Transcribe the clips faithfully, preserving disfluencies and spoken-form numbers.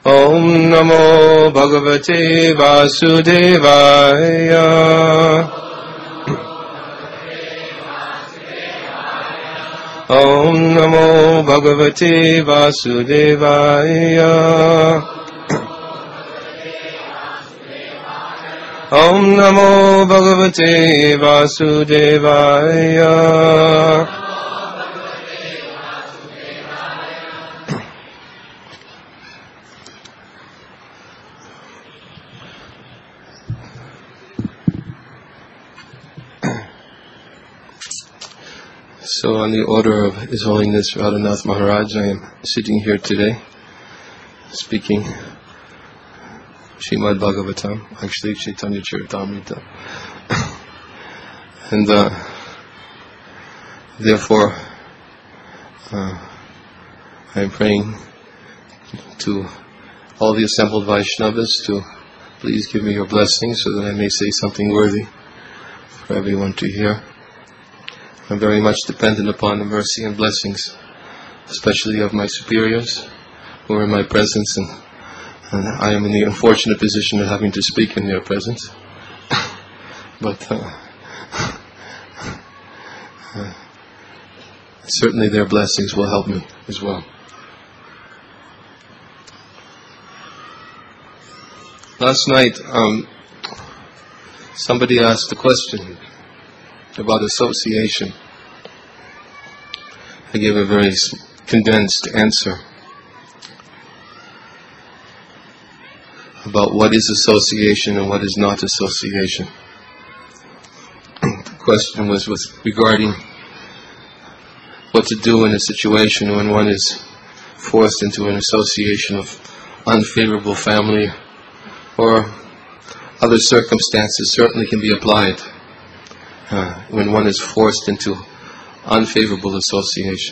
Om Namo Bhagavate Vasudevaya. Om Namo Bhagavate Vasudevaya. Om Namo Bhagavate Vasudevaya. So on the order of His Holiness Radhanath Maharaj, I am sitting here today speaking Srimad Bhagavatam, actually Chaitanya Charitamrita. and uh, therefore uh, I am praying to all the assembled Vaishnavas to please give me your blessings so that I may say something worthy for everyone to hear. I'm very much dependent upon the mercy and blessings, especially of my superiors who are in my presence, and, and I am in the unfortunate position of having to speak in their presence. but uh, uh, certainly their blessings will help me as well. Last night, um, somebody asked a question about association. I gave a very condensed answer about what is association and what is not association. The question was with regarding what to do in a situation when one is forced into an association of unfavorable family or other circumstances certainly can be applied Uh, when one is forced into unfavorable association.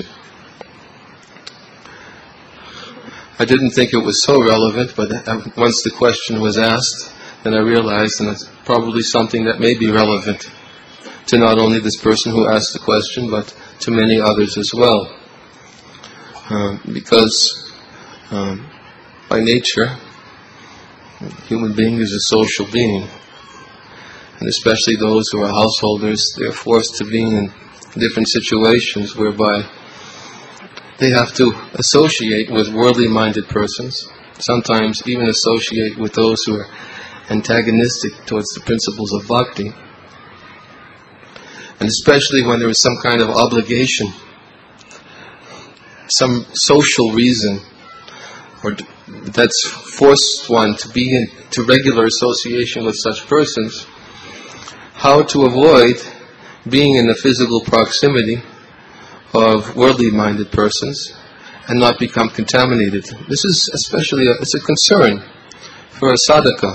I didn't think it was so relevant, but once the question was asked, then I realized that it's probably something that may be relevant to not only this person who asked the question, but to many others as well. Uh, because um, by nature, a human being is a social being. And especially those who are householders, they are forced to be in different situations whereby they have to associate with worldly-minded persons, sometimes even associate with those who are antagonistic towards the principles of bhakti. And especially when there is some kind of obligation, some social reason, or that's forced one to be in to regular association with such persons, how to avoid being in the physical proximity of worldly-minded persons and not become contaminated. This is especially a, it's a concern for a sadhaka.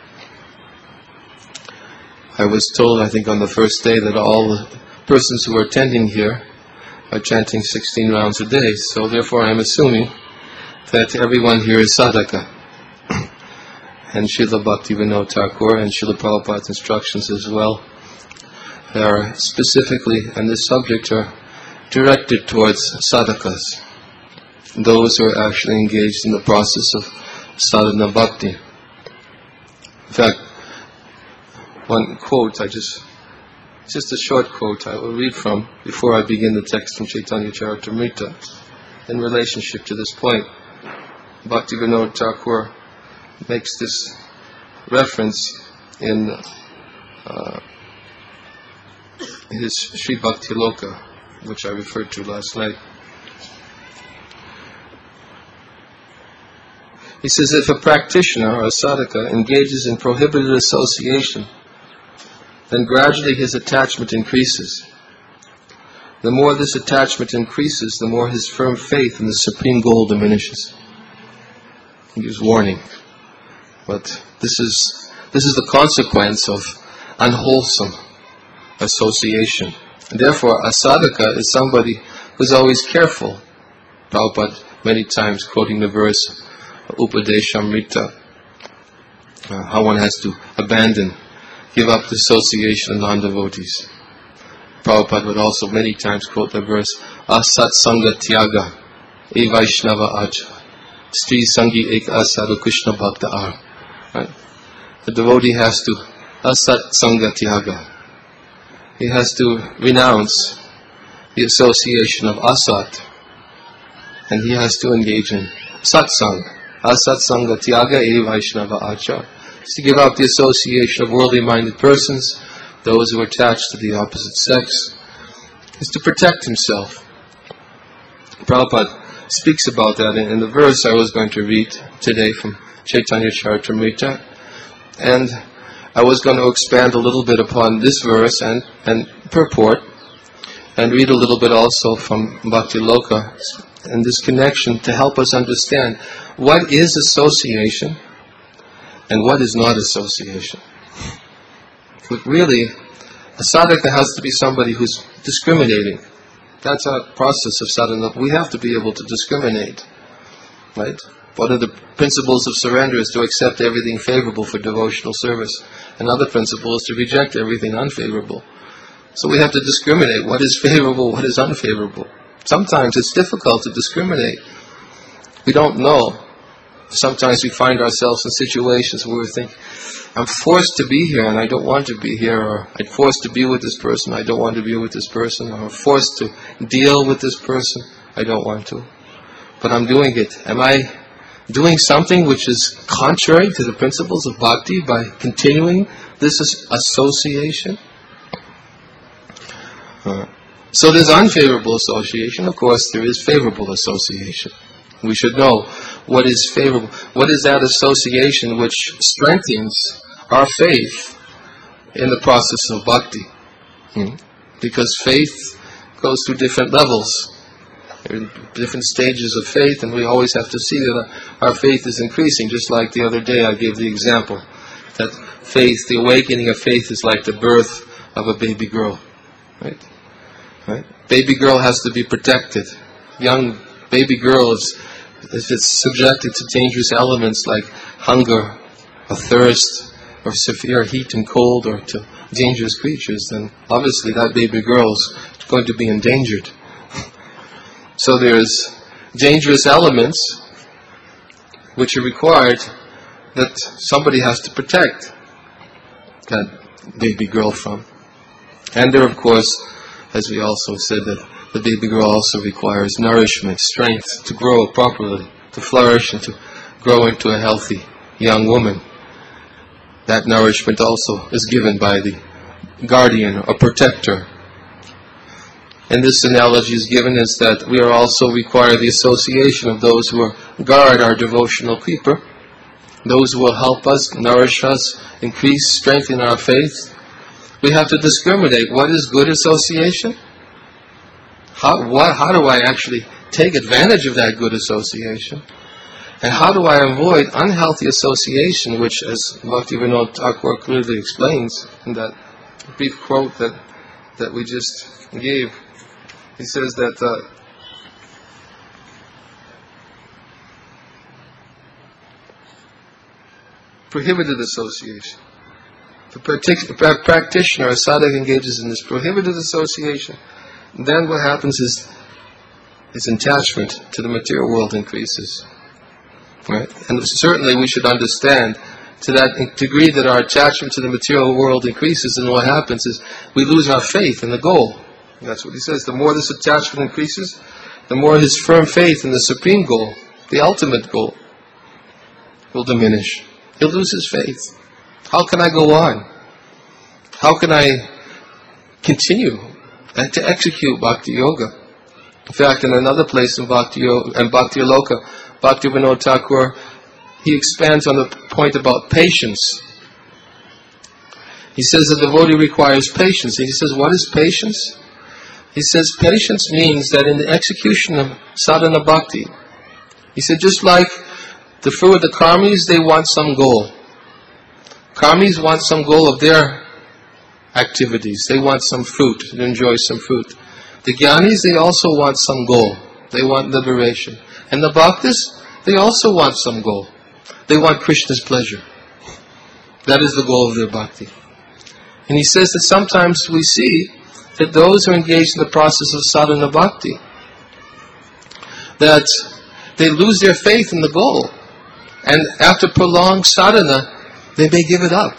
I was told, I think on the first day, that all the persons who are attending here are chanting sixteen rounds a day, so therefore I am assuming that everyone here is sadhaka. And Srila Bhaktivinoda Thakur and Srila Prabhupada's instructions as well are specifically, and this subject, are directed towards sadhakas, those who are actually engaged in the process of sadhana bhakti. In fact, one quote, I just, just a short quote I will read from before I begin the text from Chaitanya Charitamrita in relationship to this point. Bhaktivinoda Thakur makes this reference in uh, his Sri Bhakti Loka, which I referred to last night. He says, if a practitioner or a sadhaka engages in prohibited association, then gradually his attachment increases. The more this attachment increases, the more his firm faith in the supreme goal diminishes. He gives warning. But this is this is the consequence of unwholesome association. And therefore, a sadhaka is somebody who's always careful. Prabhupada many times quoting the verse Upadeshamrita, uh, how one has to abandon, give up the association of non-devotees. Prabhupada would also many times quote the verse Asat Sanga Tyaga E Vaishnava Acha, Stri Sangi Ek Asadu Krishna Bhakta Ar. Right? The devotee has to asat sanga tyaga. He has to renounce the association of asat, and he has to engage in satsang. Asat sanga tyaga e Vaishnava achar. To give up the association of worldly-minded persons, those who are attached to the opposite sex, is to protect himself. Prabhupada speaks about that in, in the verse I was going to read today from Chaitanya Charitamrita, and I was going to expand a little bit upon this verse and, and purport, and read a little bit also from Bhakti Loka and this connection to help us understand what is association and what is not association. But really, a sadhaka has to be somebody who's discriminating. That's our process of sadhana. We have to be able to discriminate. Right? One of the principles of surrender is to accept everything favorable for devotional service. Another principle is to reject everything unfavorable. So we have to discriminate what is favorable, what is unfavorable. Sometimes it's difficult to discriminate. We don't know. Sometimes we find ourselves in situations where we think, I'm forced to be here and I don't want to be here, or I'm forced to be with this person, I don't want to be with this person, or I'm forced to deal with this person, I don't want to. But I'm doing it. Am I doing something which is contrary to the principles of bhakti by continuing this association? Uh, so there's unfavorable association. Of course, there is favorable association. We should know what is favorable. What is that association which strengthens our faith in the process of bhakti? Hmm? Because faith goes through different levels. There are different stages of faith, and we always have to see that our faith is increasing. Just like the other day I gave the example that faith, the awakening of faith is like the birth of a baby girl. Right? Right? Baby girl has to be protected. Young baby girl is, if it's subjected to dangerous elements like hunger, or thirst, or severe heat and cold, or to dangerous creatures, then obviously that baby girl is going to be endangered. So there's dangerous elements which are required that somebody has to protect that baby girl from. And there, of course, as we also said, that the baby girl also requires nourishment, strength to grow properly, to flourish and to grow into a healthy young woman. That nourishment also is given by the guardian or protector. And this analogy is given is that we are also require the association of those who are guard our devotional keeper, those who will help us, nourish us, increase, strengthen our faith. We have to discriminate what is good association. How, what, how do I actually take advantage of that good association? And how do I avoid unhealthy association, which, as Bhaktivinoda Thakur clearly explains in that brief quote that, that we just gave, he says that uh, prohibited association. The partic- practitioner, a sadhak, engages in this prohibited association. And then what happens is his attachment to the material world increases. Right? And certainly we should understand to that degree that our attachment to the material world increases, and what happens is we lose our faith in the goal. And that's what he says. The more this attachment increases, the more his firm faith in the supreme goal, the ultimate goal, will diminish. He'll lose his faith. How can I go on? How can I continue and to execute Bhakti Yoga? In fact, in another place in Bhakti Yoga, and Bhakti Loka, Bhaktivinoda Thakur, he expands on the point about patience. He says the devotee requires patience. And he says, what is patience? He says, patience means that in the execution of sadhana bhakti, he said, just like the fruit of the karmis, they want some goal. Karmis want some goal of their activities. They want some fruit, to enjoy some fruit. The jnanis, they also want some goal. They want liberation. And the bhaktas, they also want some goal. They want Krishna's pleasure. That is the goal of their bhakti. And he says that sometimes we see that those who are engaged in the process of sadhana bhakti, that they lose their faith in the goal. And after prolonged sadhana, they may give it up.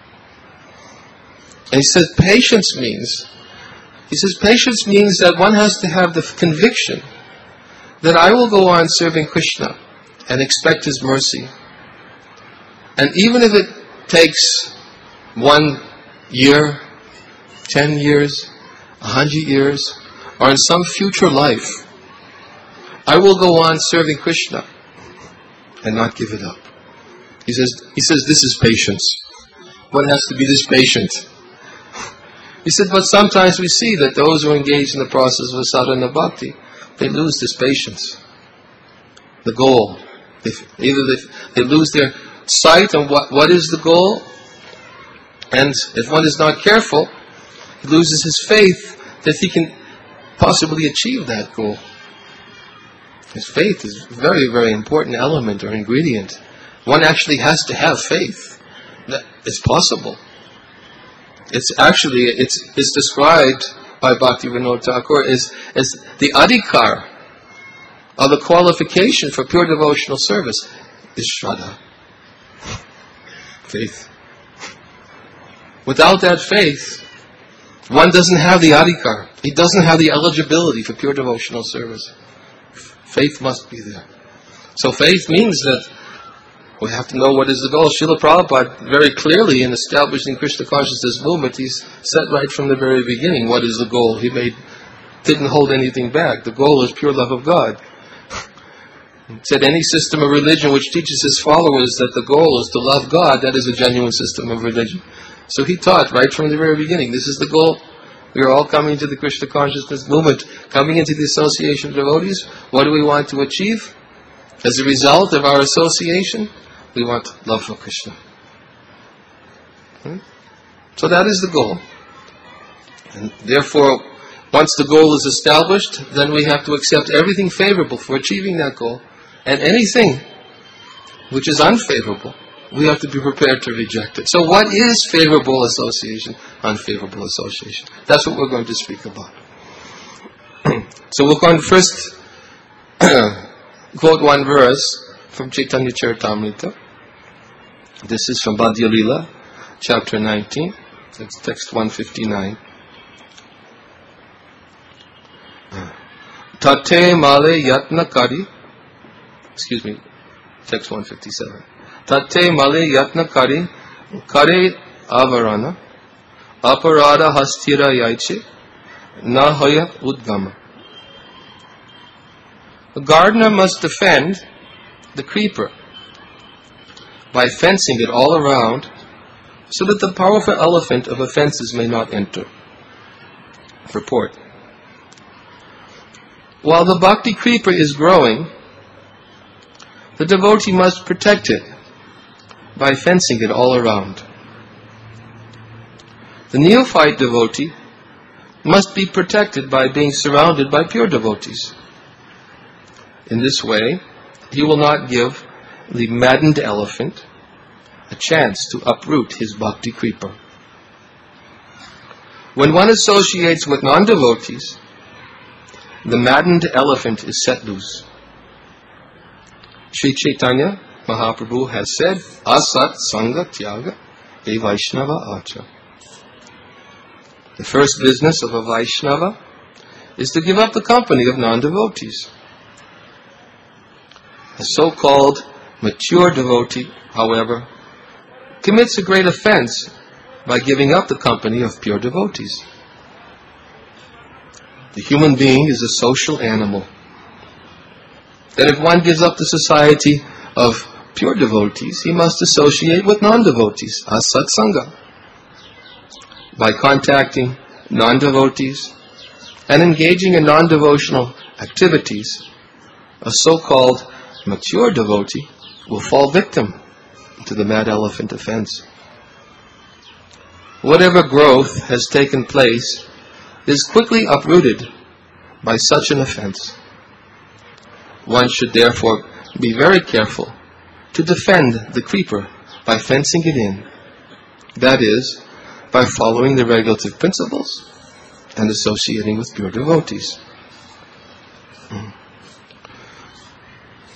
And he says patience means, he says patience means that one has to have the conviction that I will go on serving Krishna and expect His mercy. And even if it takes one year, ten years, a hundred years, or in some future life, I will go on serving Krishna and not give it up. He says, he says this is patience. One has to be this patient. He said, but sometimes we see that those who are engaged in the process of sadhana bhakti, they lose this patience. The goal. They, either they, they lose their sight on what, what is the goal, and if one is not careful, he loses his faith that he can possibly achieve that goal. His faith is a very, very important element or ingredient. One actually has to have faith that it's possible. It's actually, it's, it's described by Bhaktivinoda Thakur as, as the adhikar, or the qualification for pure devotional service, is shraddha. Faith. Without that faith, one doesn't have the adhikar. He doesn't have the eligibility for pure devotional service. Faith must be there. So faith means that we have to know what is the goal. Srila Prabhupada, very clearly in establishing Krishna consciousness movement, he's set right from the very beginning what is the goal. He made, didn't hold anything back. The goal is pure love of God. He said any system of religion which teaches its followers that the goal is to love God, that is a genuine system of religion. So he taught right from the very beginning, this is the goal. We are all coming to the Krishna consciousness movement, coming into the association of devotees. What do we want to achieve? As a result of our association, we want love for Krishna. Hmm? So that is the goal. And therefore, once the goal is established, then we have to accept everything favorable for achieving that goal. And anything which is unfavorable, we have to be prepared to reject it. So what is favorable association, unfavorable association? That's what we're going to speak about. So we're going to first quote one verse from Chaitanya Charitamrita. This is from Badhya Lila, chapter nineteen. It's text one fifty-nine. Tate male yatna kari. Excuse me, text one fifty-seven. Tate male yatna kari, kare avarana, aparada hastira yaiche, na hoya udgama. The gardener must defend the creeper by fencing it all around so that the powerful elephant of offenses may not enter. Purport. While the bhakti creeper is growing, the devotee must protect it by fencing it all around. The neophyte devotee must be protected by being surrounded by pure devotees. In this way, he will not give the maddened elephant a chance to uproot his bhakti creeper. When one associates with non-devotees, the maddened elephant is set loose. Sri Chaitanya Mahaprabhu has said, Asat Sangha Tyaga E Vaishnava Acha. The first business of a Vaishnava is to give up the company of non-devotees. A so-called mature devotee, however, commits a great offense by giving up the company of pure devotees. The human being is a social animal. That if one gives up the society of pure devotees, he must associate with non-devotees, asat sangha. By contacting non-devotees and engaging in non-devotional activities, a so-called mature devotee will fall victim to the mad elephant offense. Whatever growth has taken place is quickly uprooted by such an offense. One should therefore be very careful to defend the creeper by fencing it in. That is, by following the regulative principles and associating with pure devotees.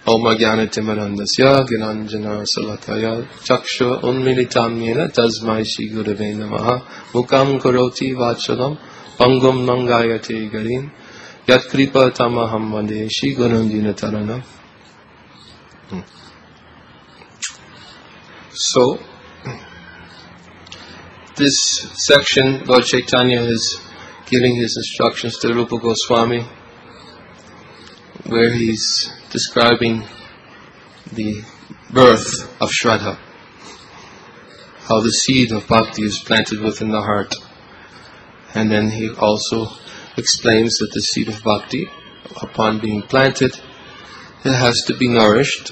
Om Ajnanatimirandasya Gnanjana Salakaya Chaksha Unmilitam Yena Tasmai Shri Gurave Namaha Mukam Karoti Vachalam Pangam Mangayate Garin Yat Kripa Tamaham Vande Shri Gurundina Tarana. So, this section, Lord Chaitanya is giving his instructions to Rupa Goswami, where he's describing the birth of Shraddha, how the seed of bhakti is planted within the heart. And then he also explains that the seed of bhakti, upon being planted, it has to be nourished.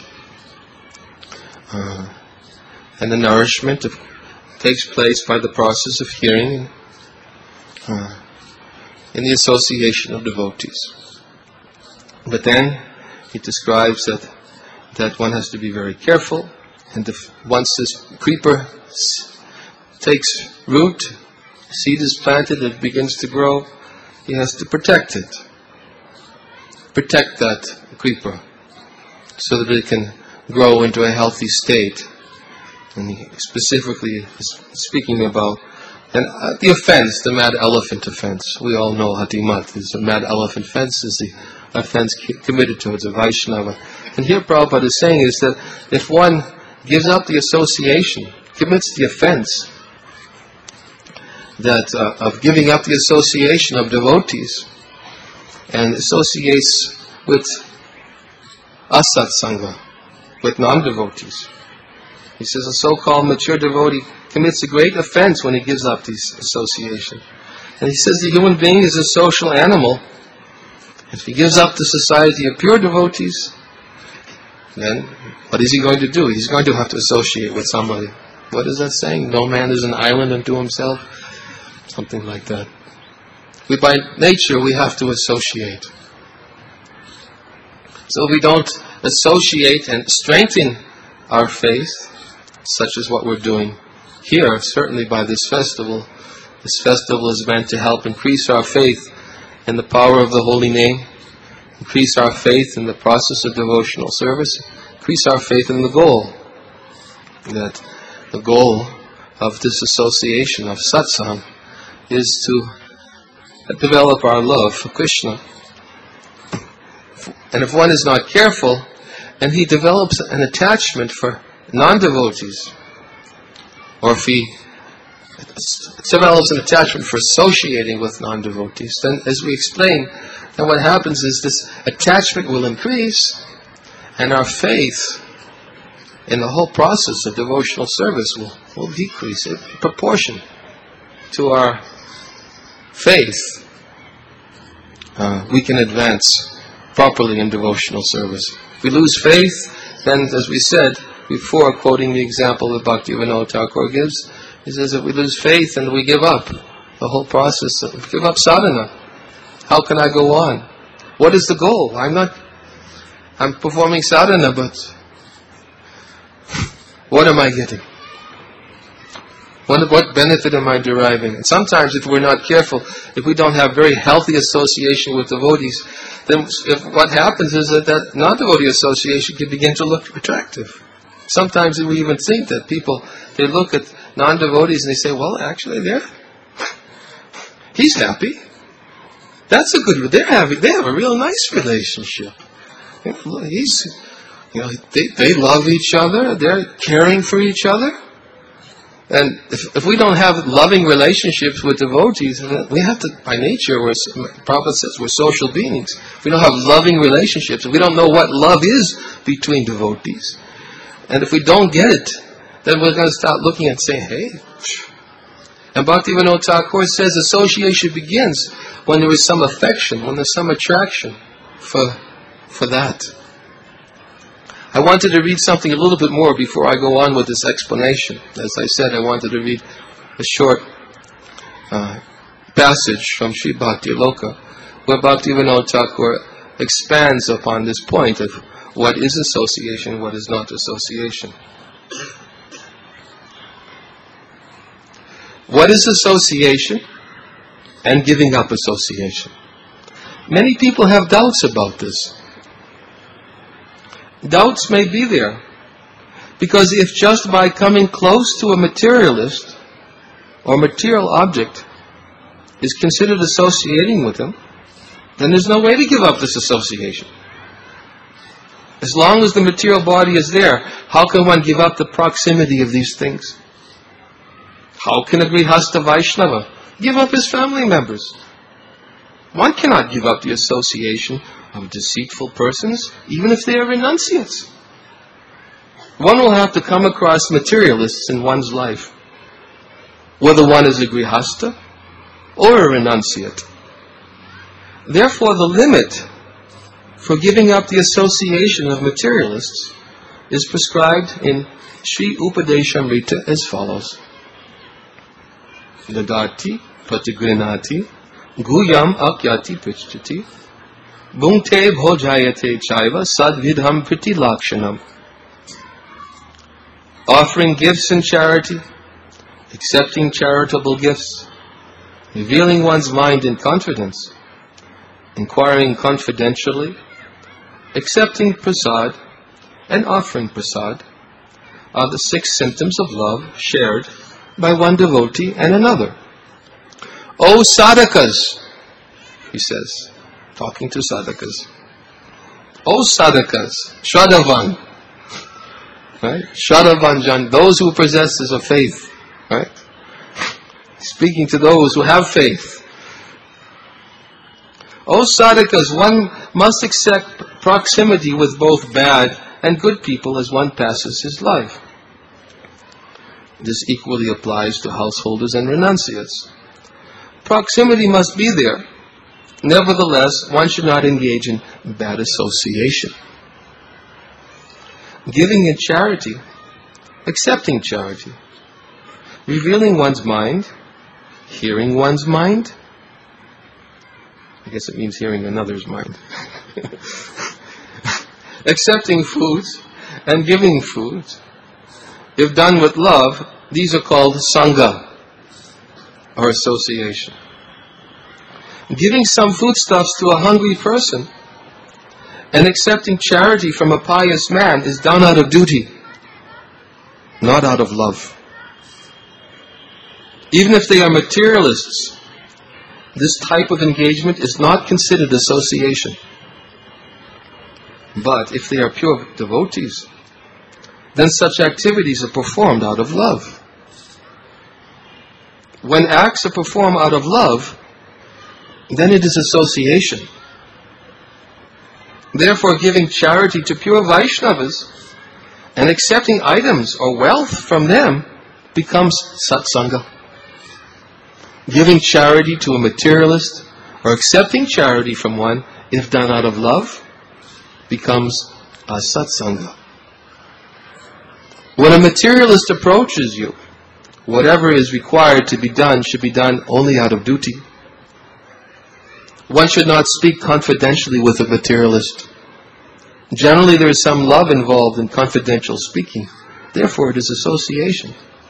Uh, and the nourishment of, takes place by the process of hearing uh, in the association of devotees. But then he describes that that one has to be very careful, and if once this creeper s- takes root, seed is planted, it begins to grow, he has to protect it. Protect that creeper so that it can grow into a healthy state. And he specifically is speaking about and uh, the offense, the mad elephant offense. We all know Hatimat is a mad elephant offense, is the offense ki- committed towards a Vaishnava. And here Prabhupada is saying is that if one gives up the association, commits the offense that uh, of giving up the association of devotees and associates with asat sangha, with non-devotees. He says a so-called mature devotee commits a great offense when he gives up this association. And he says the human being is a social animal. If he gives up the society of pure devotees, then what is he going to do? He's going to have to associate with somebody. What is that saying? No man is an island unto himself? Something like that. We, by nature, we have to associate. So if we don't associate and strengthen our faith, such as what we're doing here, certainly by this festival. This festival is meant to help increase our faith in the power of the holy name, increase our faith in the process of devotional service, increase our faith in the goal. That the goal of this association of satsang is to develop our love for Krishna. And if one is not careful, and he develops an attachment for non-devotees, or if he develops an attachment for associating with non-devotees, then as we explain, then what happens is this attachment will increase, and our faith in the whole process of devotional service will, will decrease in proportion to our faith. Uh, we can advance properly in devotional service. If we lose faith, then as we said before, quoting the example that Bhaktivinoda Thakur gives, he says that we lose faith and we give up the whole process, of, give up sadhana. How can I go on? What is the goal? I'm not, I'm performing sadhana, but what am I getting? What, what benefit am I deriving? And sometimes if we're not careful, if we don't have very healthy association with devotees, then if what happens is that that non-devotee association can begin to look attractive. Sometimes we even think that people, they look at non-devotees and they say, well, actually, they're, he's happy. That's a good, they're having, they have a real nice relationship. You know, he's, you know, they, they love each other, they're caring for each other. And if, if we don't have loving relationships with devotees, we have to, by nature, we're, Prabhupada says, we're social beings. If we don't have loving relationships, if we don't know what love is between devotees, and if we don't get it, then we're going to start looking and saying, hey. And Bhaktivinoda Thakur says association begins when there is some affection, when there's some attraction for, for that. I wanted to read something a little bit more before I go on with this explanation. As I said, I wanted to read a short uh, passage from Sri Bhakti Aloka, where Bhaktivinoda Thakur expands upon this point of what is association and what is not association. What is association and giving up association? Many people have doubts about this. Doubts may be there. Because if just by coming close to a materialist or material object is considered associating with him, then there's no way to give up this association. As long as the material body is there, how can one give up the proximity of these things? How can a Grihastha Vaishnava give up his family members? One cannot give up the association of deceitful persons, even if they are renunciates. One will have to come across materialists in one's life, whether one is a Grihastha or a renunciate. Therefore, the limit for giving up the association of materialists is prescribed in Sri Upadeshamrita as follows. Dadati pratigrinati guyam akyati prichati bhungte bhojayate chaiva sadvidham priti lakshanam. Offering gifts in charity, accepting charitable gifts, revealing one's mind in confidence, inquiring confidentially, accepting prasad, and offering prasad are the six symptoms of love shared by one devotee and another. O sadhakas, he says, talking to sadhakas. O sadhakas, Shadavan, right? Shadavanjan, those who possesses of faith, right? Speaking to those who have faith. O sadhakas, one must accept proximity with both bad and good people as one passes his life. This equally applies to householders and renunciates. Proximity must be there. Nevertheless, one should not engage in bad association. Giving in charity, accepting charity, revealing one's mind, hearing one's mind. I guess it means hearing another's mind. Accepting foods and giving foods. If done with love, these are called sangha, or association. Giving some foodstuffs to a hungry person and accepting charity from a pious man is done out of duty, not out of love. Even if they are materialists, this type of engagement is not considered association. But if they are pure devotees, then such activities are performed out of love. When acts are performed out of love, then it is association. Therefore, giving charity to pure Vaishnavas and accepting items or wealth from them becomes satsanga. Giving charity to a materialist or accepting charity from one, if done out of love, becomes asatsanga. When a materialist approaches you, whatever is required to be done should be done only out of duty. One should not speak confidentially with a materialist. Generally, there is some love involved in confidential speaking. Therefore, it is association.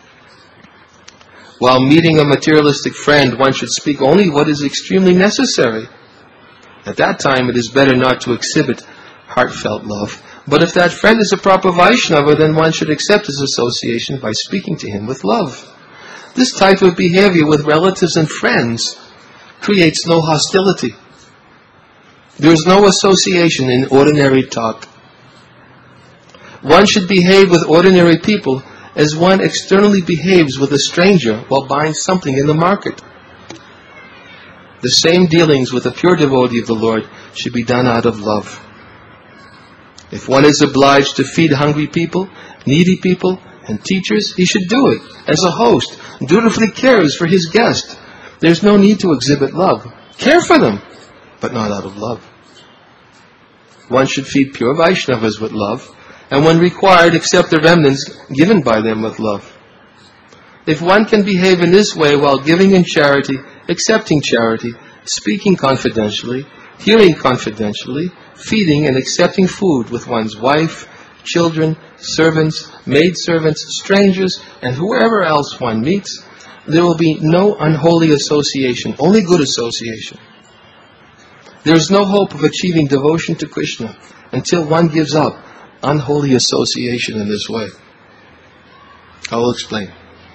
While meeting a materialistic friend, one should speak only what is extremely necessary. At that time, it is better not to exhibit heartfelt love. But if that friend is a proper Vaishnava, then one should accept his association by speaking to him with love. This type of behavior with relatives and friends creates no hostility. There is no association in ordinary talk. One should behave with ordinary people as one externally behaves with a stranger while buying something in the market. The same dealings with a pure devotee of the Lord should be done out of love. If one is obliged to feed hungry people, needy people, and teachers, he should do it as a host, dutifully cares for his guest. There's no need to exhibit love. Care for them, but not out of love. One should feed pure Vaishnavas with love, and when required, accept the remnants given by them with love. If one can behave in this way while giving in charity, accepting charity, speaking confidentially, hearing confidentially, feeding and accepting food with one's wife, children, servants, maidservants, strangers, and whoever else one meets, there will be no unholy association, only good association. There is no hope of achieving devotion to Krishna until one gives up unholy association in this way. I will explain.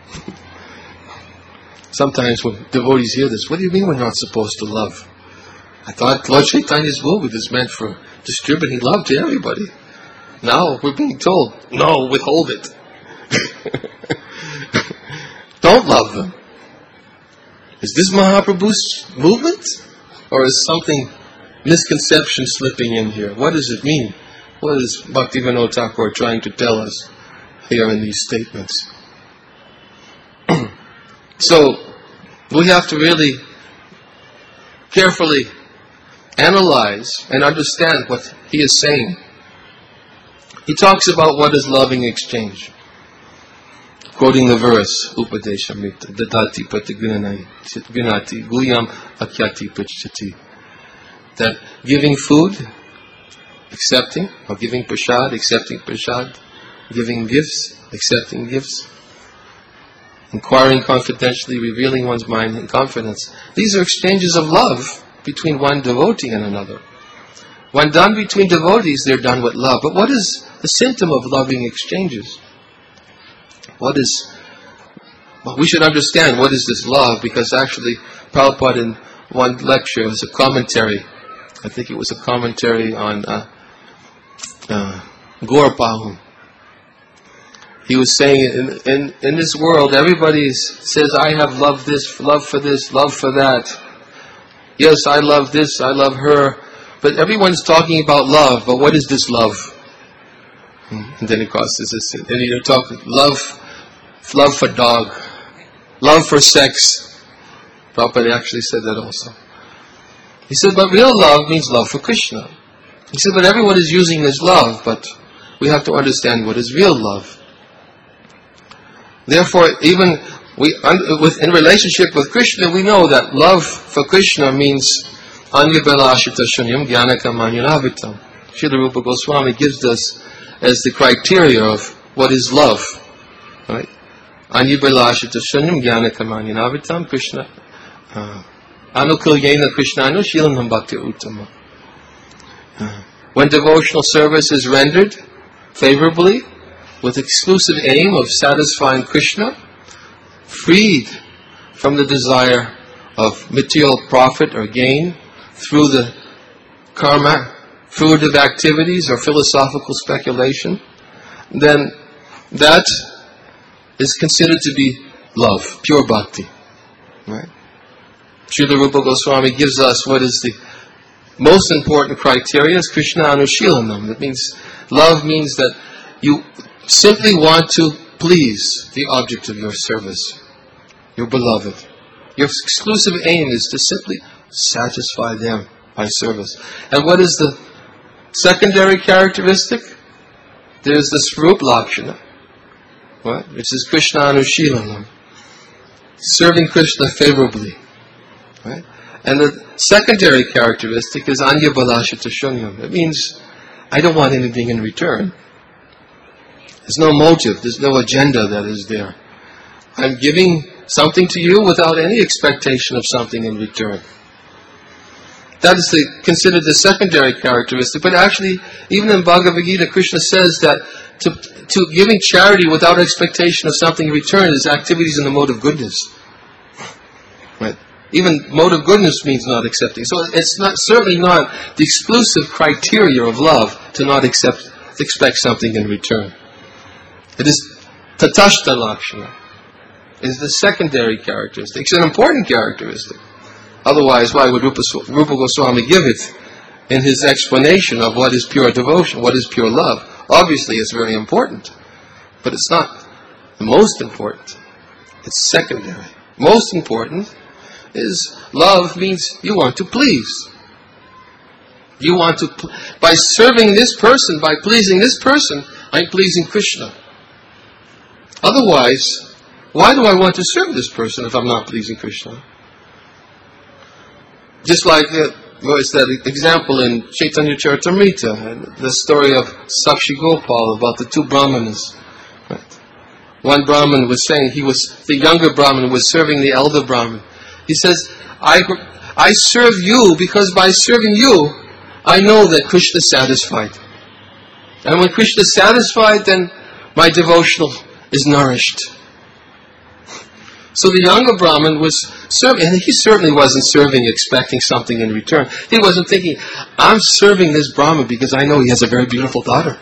Sometimes when devotees hear this, what do you mean we're not supposed to love? I thought Lord Chaitanya's movement is meant for distributing love to everybody. Now we're being told, no, withhold it. Don't love them. Is this Mahaprabhu's movement? Or is something, misconception slipping in here? What does it mean? What is Bhaktivinoda Thakur trying to tell us here in these statements? So, we have to really carefully analyze and understand what he is saying. He talks about what is loving exchange. Quoting the verse, Upadeshamrita, Dadati Patigunani, Gunati, Guyam Akyati Pachati. That giving food, accepting, or giving prasad, accepting prasad, giving gifts, accepting gifts, inquiring confidentially, revealing one's mind in confidence. These are exchanges of love between one devotee and another. When done between devotees, they're done with love. But what is the symptom of loving exchanges? What is... Well, we should understand what is this love, because actually Prabhupada in one lecture, it was a commentary, I think it was a commentary on uh, uh, Gaur Pahun. He was saying, in, in, in this world, everybody says, I have love this, love for this, love for that. Yes, I love this, I love her. But everyone's talking about love, but what is this love? And then it causes this, and you're talking love, love for dog, love for sex. Prabhupada actually said that also. He said, but real love means love for Krishna. He said, but everyone is using this love, but we have to understand what is real love. Therefore, even we, with, in relationship with Krishna, we know that love for Krishna means Anya Belashita Shunyam Gyanaka Manyanavitam. Srila Rupa Goswami gives us as the criteria of what is love. Right? Anya Belashita Shunyam Gyanaka Manyanavitam Krishna Anukulyena Krishna Anushilanam Bhakti Uttama. When devotional service is rendered favorably, with exclusive aim of satisfying Krishna, freed from the desire of material profit or gain through the karma, fruitive activities or philosophical speculation, then that is considered to be love, pure bhakti. Right? Srila Rupa Goswami gives us what is the most important criteria is Krishna Anushilanam. That means, love means that you simply want to please the object of your service, your beloved. Your exclusive aim is to simply satisfy them by service. And what is the secondary characteristic? There's the Swarup Lakshana, what? Which is Krishna Anushilanam, serving Krishna favorably. Right? And the secondary characteristic is Anya Balashita Shunyam. It means, I don't want anything in return. There's no motive, there's no agenda that is there. I'm giving something to you without any expectation of something in return. That is the, considered the secondary characteristic. But actually, even in Bhagavad Gita, Krishna says that to, to giving charity without expectation of something in return is activities in the mode of goodness. Right? Even mode of goodness means not accepting. So it's not certainly not the exclusive criteria of love to not accept, expect something in return. It is Tatashta Lakshana. It is the secondary characteristic. It's an important characteristic. Otherwise, why would Rupa, Rupa Goswami give it in his explanation of what is pure devotion, what is pure love? Obviously, it's very important. But it's not the most important. It's secondary. Most important is love means you want to please. You want to, by serving this person, by pleasing this person, I'm pleasing Krishna. Otherwise, why do I want to serve this person if I'm not pleasing Krishna? Just like uh, was that example in Chaitanya Charitamrita, the story of Sakshi Gopal about the two Brahmanas. Right? One Brahman was saying, he was the younger Brahman was serving the elder Brahman. He says, I, I serve you because by serving you, I know that Krishna is satisfied. And when Krishna is satisfied, then my devotional is nourished. So the younger Brahmin was serving, and he certainly wasn't serving expecting something in return. He wasn't thinking, I'm serving this Brahmin because I know he has a very beautiful daughter.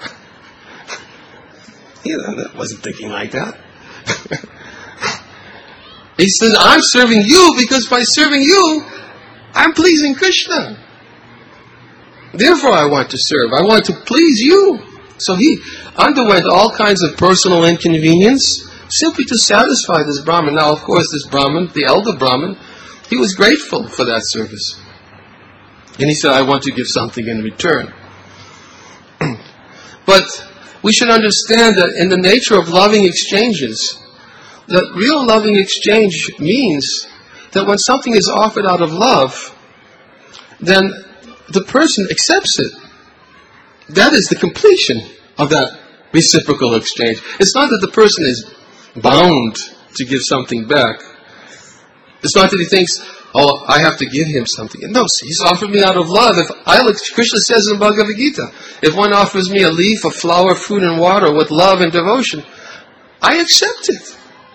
He wasn't thinking like that. He says, I'm serving you because by serving you, I'm pleasing Krishna. Therefore I want to serve. I want to please you. So he underwent all kinds of personal inconvenience simply to satisfy this Brahmin. Now, of course, this Brahmin, the elder Brahmin, he was grateful for that service. And he said, I want to give something in return. But we should understand that in the nature of loving exchanges, that real loving exchange means that when something is offered out of love, then the person accepts it. That is the completion of that reciprocal exchange. It's not that the person is bound to give something back. It's not that he thinks, oh, I have to give him something. No, he's offered me out of love. If I, Krishna says in Bhagavad Gita, if one offers me a leaf, a flower, food, and water with love and devotion, I accept it.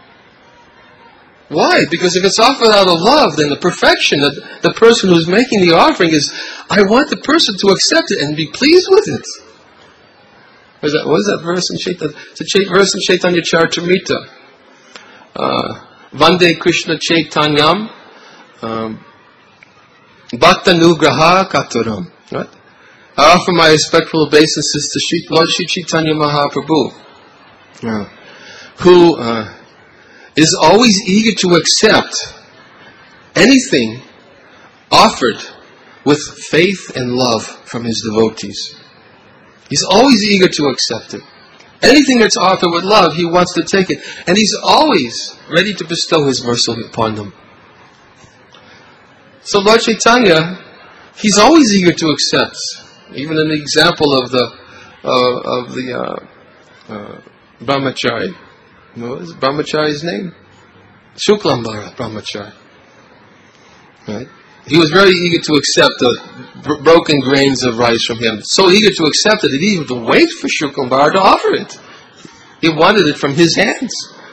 Why? Because if it's offered out of love, then the perfection that the person who's making the offering is, I want the person to accept it and be pleased with it. What is that, what is that verse in Chaitanya? It's a Chait, verse in Chaitanya Charitamrita. Uh, Vande Krishna Chaitanyam um, Bhaktanugraha Katuram. Right? I offer my respectful obeisances to Shri, Lord Shri Chaitanya Mahaprabhu, uh, who uh, is always eager to accept anything offered with faith and love from his devotees. He's always eager to accept it. Anything that's offered with love, he wants to take it. And he's always ready to bestow his mercy upon them. So Lord Chaitanya, he's always eager to accept. Even in the example of the uh, of the uh, uh, Brahmachari. What is Brahmachari's name? Shuklambara Brahmachari. Right? He was very eager to accept the b- broken grains of rice from him. So eager to accept it that he didn't even wait for Shuklambara to offer it. He wanted it from his hands.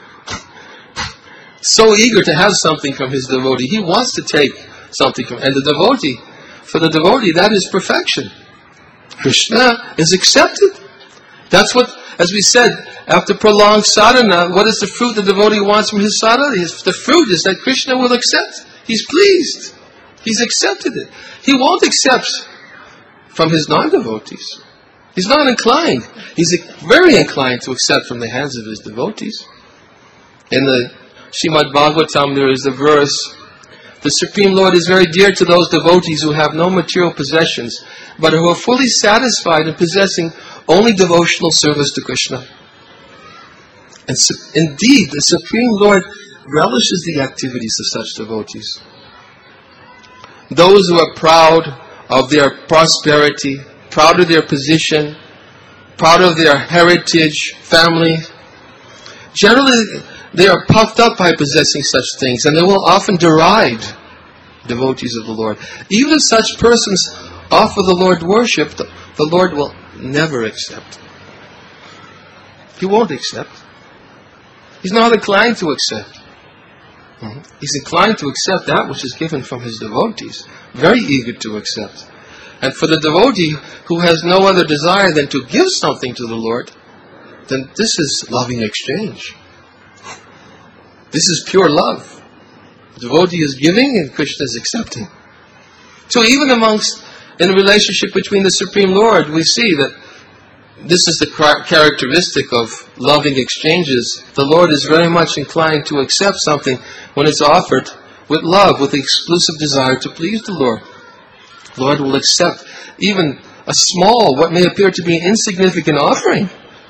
So eager to have something from his devotee. He wants to take something from, and the devotee, for the devotee, that is perfection. Krishna is accepted. That's what, as we said, after prolonged sadhana, what is the fruit the devotee wants from his sadhana? The fruit is that Krishna will accept. He's pleased. He's accepted it. He won't accept from his non-devotees. He's not inclined. He's very inclined to accept from the hands of his devotees. In the Srimad Bhagavatam, there is a verse, the Supreme Lord is very dear to those devotees who have no material possessions, but who are fully satisfied in possessing only devotional service to Krishna. And su- indeed, the Supreme Lord relishes the activities of such devotees. Those who are proud of their prosperity, proud of their position, proud of their heritage, family, generally they are puffed up by possessing such things, and they will often deride devotees of the Lord. Even if such persons offer the Lord worship, the, the Lord will never accept. He won't accept. He's not inclined to accept. He's inclined to accept that which is given from his devotees. Very eager to accept. And for the devotee who has no other desire than to give something to the Lord, then this is loving exchange. This is pure love. The devotee is giving and Krishna is accepting. So even amongst, in the relationship between the Supreme Lord, we see that this is the characteristic of loving exchanges. The Lord is very much inclined to accept something when it's offered with love, with the exclusive desire to please the Lord. The Lord will accept even a small, what may appear to be an insignificant offering.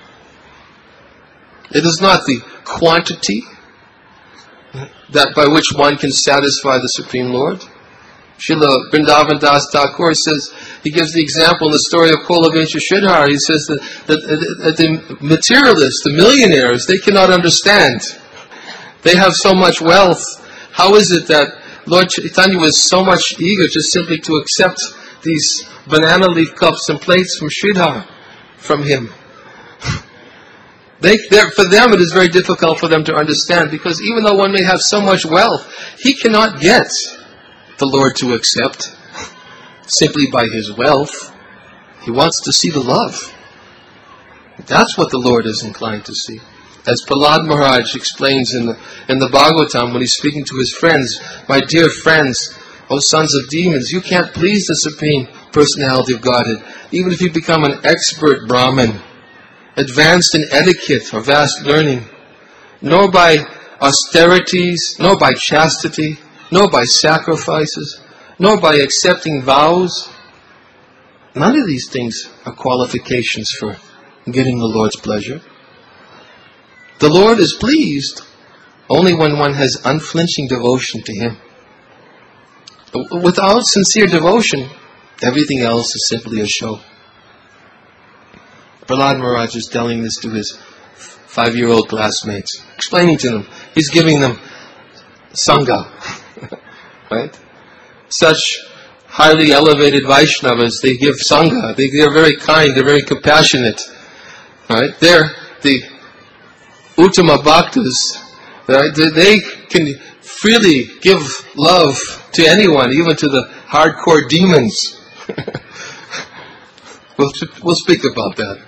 It is not the quantity that by which one can satisfy the Supreme Lord. Srila Vrindavan Das Thakur says, he gives the example in the story of Kolavesha Sridhar. He says that, that, that the materialists, the millionaires, they cannot understand. They have so much wealth. How is it that Lord Chaitanya was so much eager just simply to accept these banana leaf cups and plates from Sridhar? from him. They, for them, it is very difficult for them to understand, because even though one may have so much wealth, he cannot get the Lord to accept simply by his wealth. He wants to see the love. That's what the Lord is inclined to see. As Prahlad Maharaj explains in the, in the Bhagavatam, when he's speaking to his friends, my dear friends, O sons of demons, you can't please the Supreme Personality of Godhead, even if you become an expert Brahmin, advanced in etiquette or vast learning, nor by austerities, nor by chastity, nor by sacrifices, nor by accepting vows. None of these things are qualifications for getting the Lord's pleasure. The Lord is pleased only when one has unflinching devotion to Him. Without sincere devotion, everything else is simply a show. Prahlad Maharaj is telling this to his five-year-old classmates, explaining to them. He's giving them Sangha. Right? Such highly elevated Vaishnavas, they give Sangha. They, they're very kind, they're very compassionate. Right? They're the Uttama Bhaktas. Right? They can freely give love to anyone, even to the hardcore demons. we'll, we'll speak about that.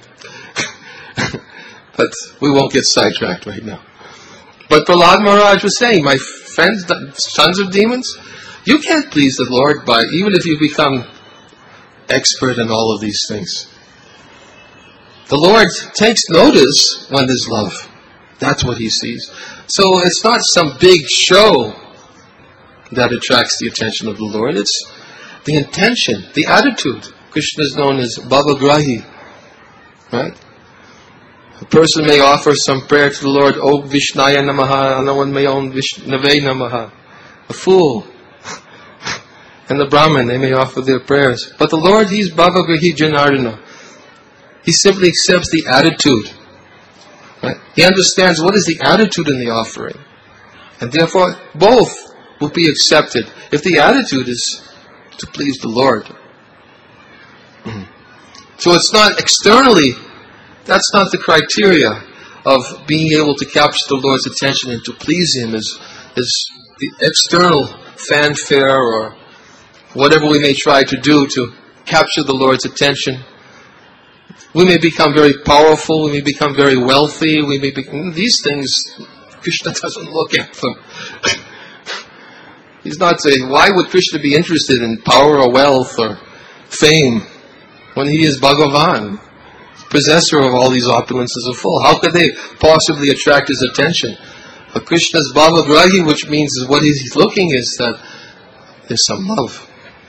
But we won't get sidetracked right now. But Prahlad Maharaj was saying, my friends, sons of demons, you can't please the Lord by, even if you become expert in all of these things. The Lord takes notice when there's love. That's what He sees. So it's not some big show that attracts the attention of the Lord. It's the intention, the attitude. Krishna is known as Bhavagrahi. Right? A person may offer some prayer to the Lord, Om Vishnaya Namaha, another one may Om Vishnave Namaha. A fool. And the Brahmin, they may offer their prayers. But the Lord, He's Bhavagrahi Janardana. He simply accepts the attitude. Right? He understands what is the attitude in the offering. And therefore, both will be accepted if the attitude is to please the Lord. Mm. So it's not externally, that's not the criteria of being able to capture the Lord's attention and to please Him is, is the external fanfare or whatever we may try to do to capture the Lord's attention. We may become very powerful, we may become very wealthy, we may be, these things, Krishna doesn't look at them. He's not saying, why would Krishna be interested in power or wealth or fame when He is Bhagavan, possessor of all these opulences of full? How could they possibly attract His attention? But Krishna's Bhavagrahi, which means is what He's looking is that there's some love.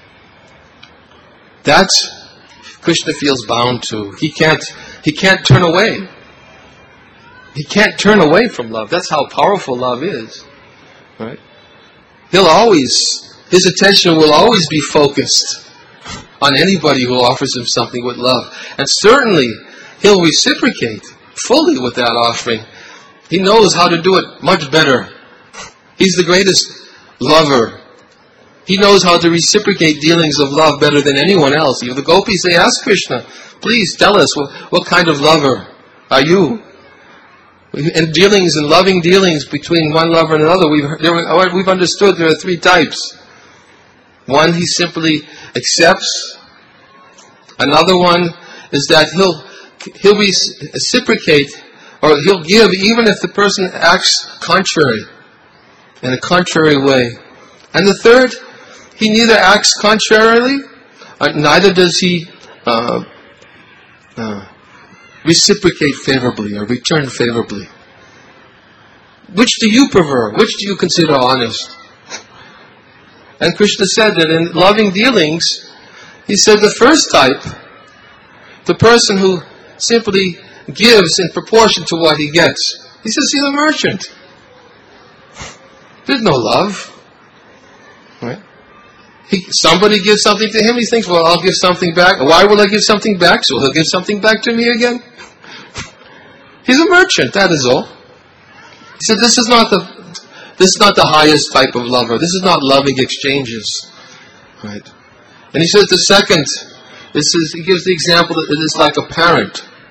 That's Krishna feels bound to. He can't, he can't turn away. He can't turn away from love. That's how powerful love is. Right? He'll always, His attention will always be focused on anybody who offers Him something with love. And certainly, He'll reciprocate fully with that offering. He knows how to do it much better. He's the greatest lover. He knows how to reciprocate dealings of love better than anyone else. Even the gopis, they ask Krishna, please tell us, what, what kind of lover are you? In dealings and loving dealings between one lover and another, we've, there, we've understood there are three types. One, he simply accepts. Another one is that he'll, he'll reciprocate, or he'll give even if the person acts contrary, in a contrary way. And the third, he neither acts contrarily, uh, neither does he uh, uh, reciprocate favorably or return favorably. Which do you prefer? Which do you consider honest? And Krishna said that in loving dealings, He said the first type, the person who simply gives in proportion to what he gets, he says he's a merchant. There's no love. Right? He, somebody gives something to him, he thinks, well, I'll give something back. Why will I give something back? So he'll give something back to me again? He's a merchant, that is all. He said, this is not the this is not the highest type of lover. This is not loving exchanges. Right? And he says the second, this is, he gives the example that it is like a parent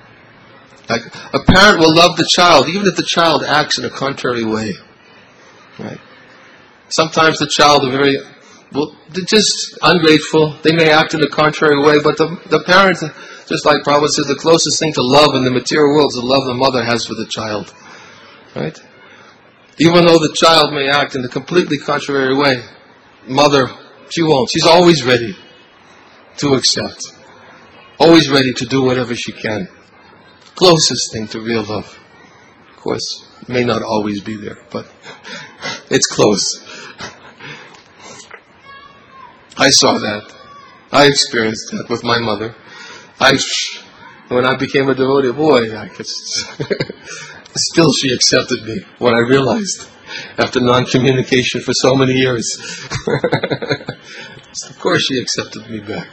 Like a parent will love the child even if the child acts in a contrary way. Right? Sometimes the child are very, well, they're just ungrateful. They may act in a contrary way, but the the parent, just like Prabhupada says, the closest thing to love in the material world is the love the mother has for the child. Right? Even though the child may act in a completely contrary way, mother, she won't. She's always ready to accept. Always ready to do whatever she can. Closest thing to real love. Of course, it may not always be there, but it's close. I saw that. I experienced that with my mother. I, when I became a devotee, boy, I could, still she accepted me when I realized, after non-communication for so many years. Of course she accepted me back.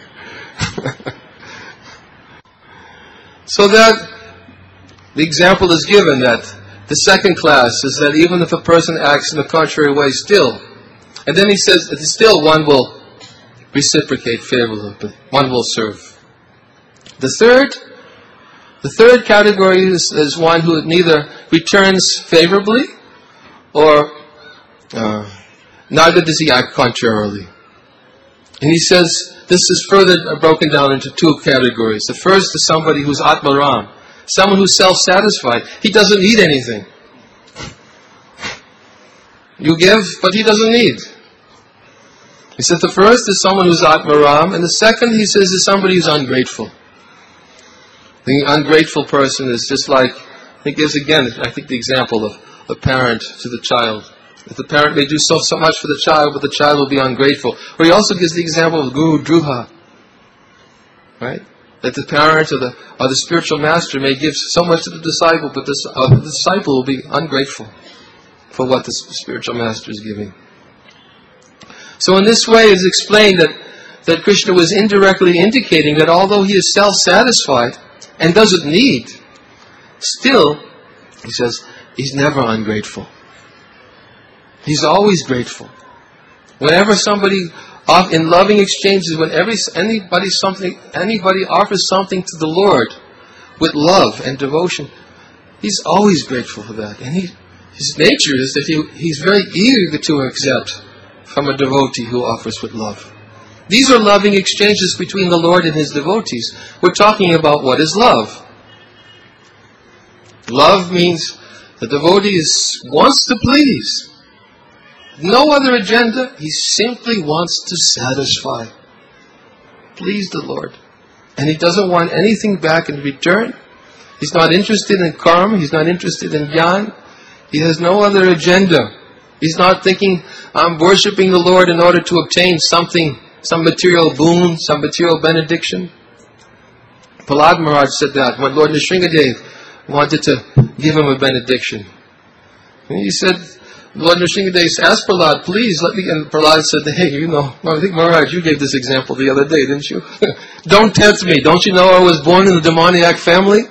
So that, the example is given that the second class is that even if a person acts in a contrary way still, and then he says that still one will reciprocate favorably, one will serve. The third, the third category is, is one who neither returns favorably or uh, neither does he act contrarily. And he says this is further broken down into two categories. The first is somebody who's Atmaram, someone who's self-satisfied. He doesn't need anything. You give, but he doesn't need. He said the first is someone who's Atmaram, and the second, he says, is somebody who's ungrateful. The ungrateful person is just like, he gives again, I think the example of a parent to the child. If the parent may do so, so much for the child, but the child will be ungrateful. Or he also gives the example of Guru Druha. Right? That the parent or the or the spiritual master may give so much to the disciple, but this, uh, the disciple will be ungrateful for what the spiritual master is giving. So in this way it is explained that, that Krishna was indirectly indicating that although he is self-satisfied and doesn't need, still, he says, he's never ungrateful. He's always grateful. Whenever somebody, in loving exchanges, when every, anybody, something, anybody offers something to the Lord with love and devotion, he's always grateful for that. And he, his nature is that he, he's very eager to accept from a devotee who offers with love. These are loving exchanges between the Lord and His devotees. We're talking about what is love. Love means the devotee is, wants to please. No other agenda. He simply wants to satisfy, please the Lord. And he doesn't want anything back in return. He's not interested in karma. He's not interested in jnana. He has no other agenda. He's not thinking, I'm worshipping the Lord in order to obtain something, some material boon, some material benediction. Prahlad Maharaj said that when Lord Nrsingadev wanted to give him a benediction. And he said, Lord Nrsingadev asked Prahlad, please let me, and Prahlad said, hey, you know, I think Maharaj, you gave this example the other day, didn't you? Don't tempt me. Don't you know I was born in a demoniac family?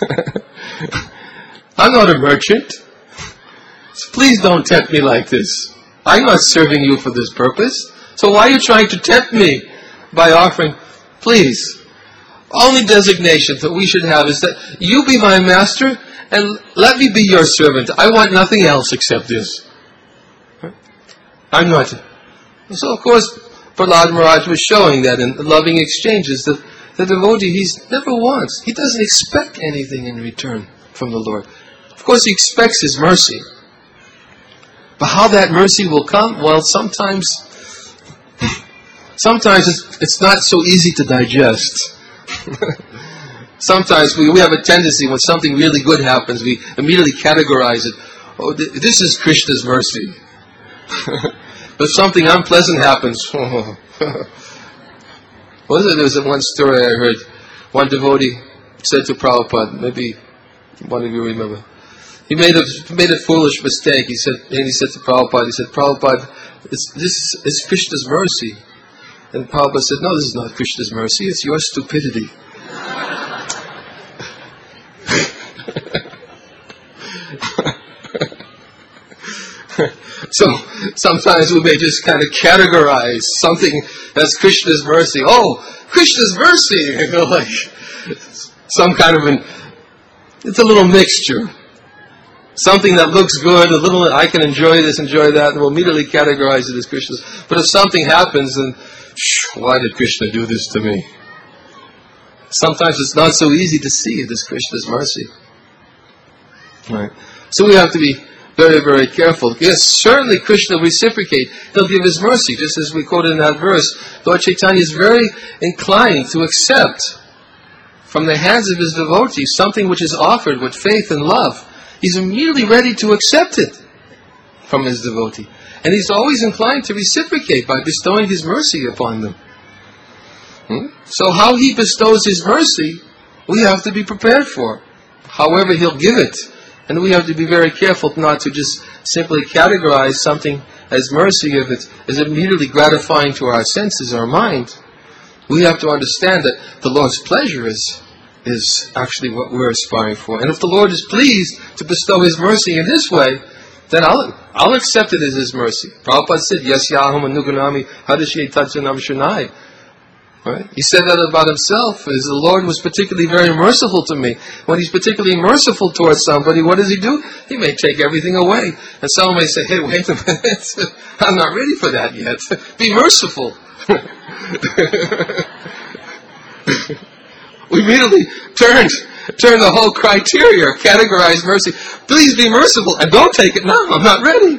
I'm not a merchant. So please don't tempt me like this. I'm not serving you for this purpose. So why are you trying to tempt me by offering, please? Only designation that we should have is that you be my master and let me be your servant. I want nothing else except this. I'm not. So of course, Prahlad Maharaj was showing that in the loving exchanges that the devotee, he never wants, he doesn't expect anything in return from the Lord. Of course he expects His mercy. But how that mercy will come, well, sometimes, sometimes it's, it's not so easy to digest. Sometimes we, we have a tendency, when something really good happens, we immediately categorize it. Oh, th- this is Krishna's mercy. If something unpleasant happens, oh. Well, there was one story I heard. One devotee said to Prabhupada, maybe one of you remember, he made a made a foolish mistake. He said, and he said to Prabhupada, he said, Prabhupada, it's, this is it's Krishna's mercy. And Prabhupada said, no, this is not Krishna's mercy, it's your stupidity. So, sometimes we may just kind of categorize something as Krishna's mercy. Oh, Krishna's mercy! You know, like some kind of an It's a little mixture. Something that looks good, a little, I can enjoy this, enjoy that, and we'll immediately categorize it as Krishna's. But if something happens, then, why did Krishna do this to me? Sometimes it's not so easy to see it as Krishna's mercy. Right. So we have to be very, very careful. Yes, certainly Krishna will reciprocate. He'll give His mercy, just as we quoted in that verse. Lord Chaitanya is very inclined to accept from the hands of His devotees something which is offered with faith and love. He's immediately ready to accept it from His devotee. And He's always inclined to reciprocate by bestowing His mercy upon them. Hmm? So how He bestows His mercy, we have to be prepared for. However He'll give it. And we have to be very careful not to just simply categorize something as mercy if it is immediately gratifying to our senses, our mind. We have to understand that the Lord's pleasure is is actually what we're aspiring for. And if the Lord is pleased to bestow His mercy in this way, then I'll I'll accept it as His mercy. Prabhupada said, Yes Yaham Anuganami Hadashe Tachanam Shunai. Right? He said that about Himself, as the Lord was particularly very merciful to me. When He's particularly merciful towards somebody, what does He do? He may take everything away. And someone may say, hey, wait a minute, I'm not ready for that yet. Be merciful. We immediately turned, turned the whole criteria, categorized mercy. Please be merciful, and don't take it now, I'm not ready.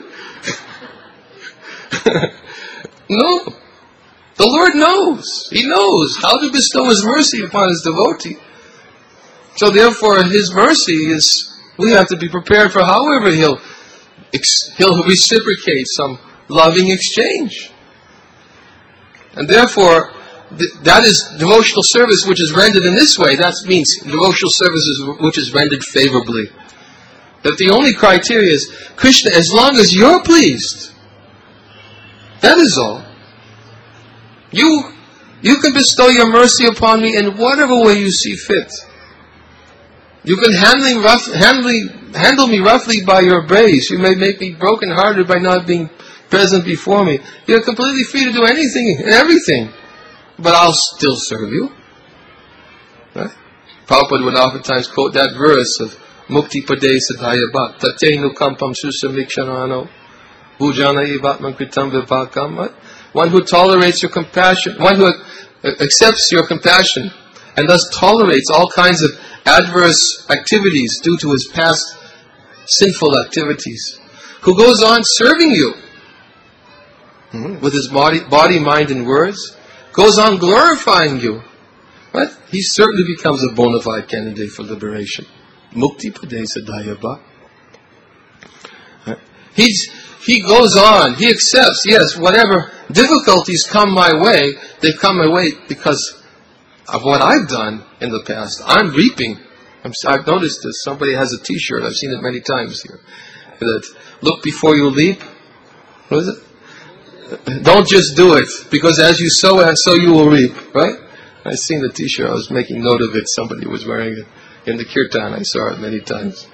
No. The Lord knows. He knows how to bestow His mercy upon His devotee. So therefore, His mercy is, we have to be prepared for however He'll, He'll reciprocate some loving exchange. And therefore, that is devotional service which is rendered in this way. That means devotional services which is rendered favorably. That the only criteria is, Krishna, as long as you're pleased, that is all. You, you can bestow your mercy upon me in whatever way you see fit. You can handle, rough, handle, handle me roughly by your praise. You may make me broken-hearted by not being present before me. You're completely free to do anything and everything. But I'll still serve you. Right? Prabhupada would oftentimes quote that verse of Mukti Pade Sadhaya Bhat Tatenu Kampam Susamikshanano Bhujana Ivatman Kritam Vipakam. One who tolerates your compassion, one who accepts your compassion and thus tolerates all kinds of adverse activities due to his past sinful activities, who goes on serving you mm-hmm. with his body, body, mind and words, goes on glorifying you, right? He certainly becomes a bona fide candidate for liberation. Mukti Pade Sadhaya Bhat. Right? He's, he goes on, he accepts, yes, whatever difficulties come my way, they come my way because of what I've done in the past. I'm reaping. I'm, I've noticed this. Somebody has a t-shirt, I've seen it many times here, that look before you leap. What is it? Don't just do it, because as you sow, and so you will reap, right? I've seen the t-shirt, I was making note of it, somebody was wearing it in the kirtan, I saw it many times.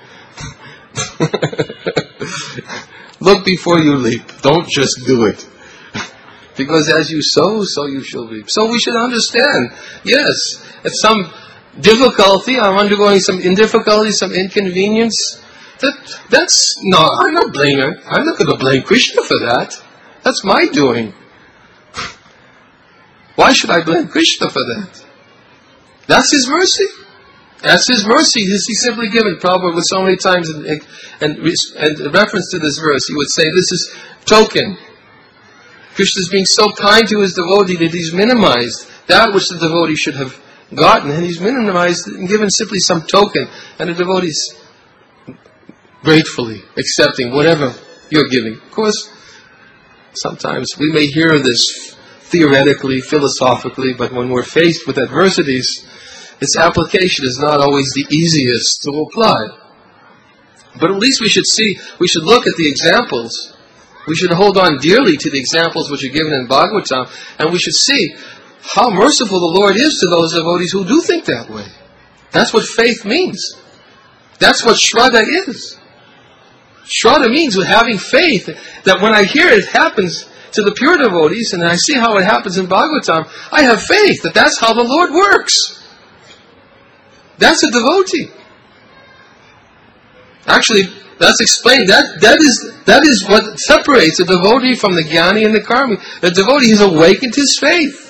Look before you leap, don't just do it. Because as you sow, so you shall reap. So we should understand, yes, at some difficulty, I'm undergoing some difficulty, some inconvenience, that that's, no, I'm not blaming, I'm not going to blame Krishna for that. That's my doing. Why should I blame Krishna for that? That's His mercy. That's His mercy. He's simply given. Prabhupada with so many times and, and, and in reference to this verse, he would say, this is token. Krishna is being so kind to his devotee that he's minimized that which the devotee should have gotten, and he's minimized and given simply some token, and the devotee's gratefully accepting whatever you're giving. Of course, sometimes we may hear this theoretically, philosophically, but when we're faced with adversities, its application is not always the easiest to apply. But at least we should see, we should look at the examples. We should hold on dearly to the examples which are given in Bhagavatam, and we should see how merciful the Lord is to those devotees who do think that way. That's what faith means. That's what Shraddha is. Shraddha means with having faith that when I hear it happens to the pure devotees, and I see how it happens in Bhagavatam, I have faith that that's how the Lord works. That's a devotee. Actually, that's explained. That that is that is what separates a devotee from the jnani and the karmi. The devotee has awakened his faith.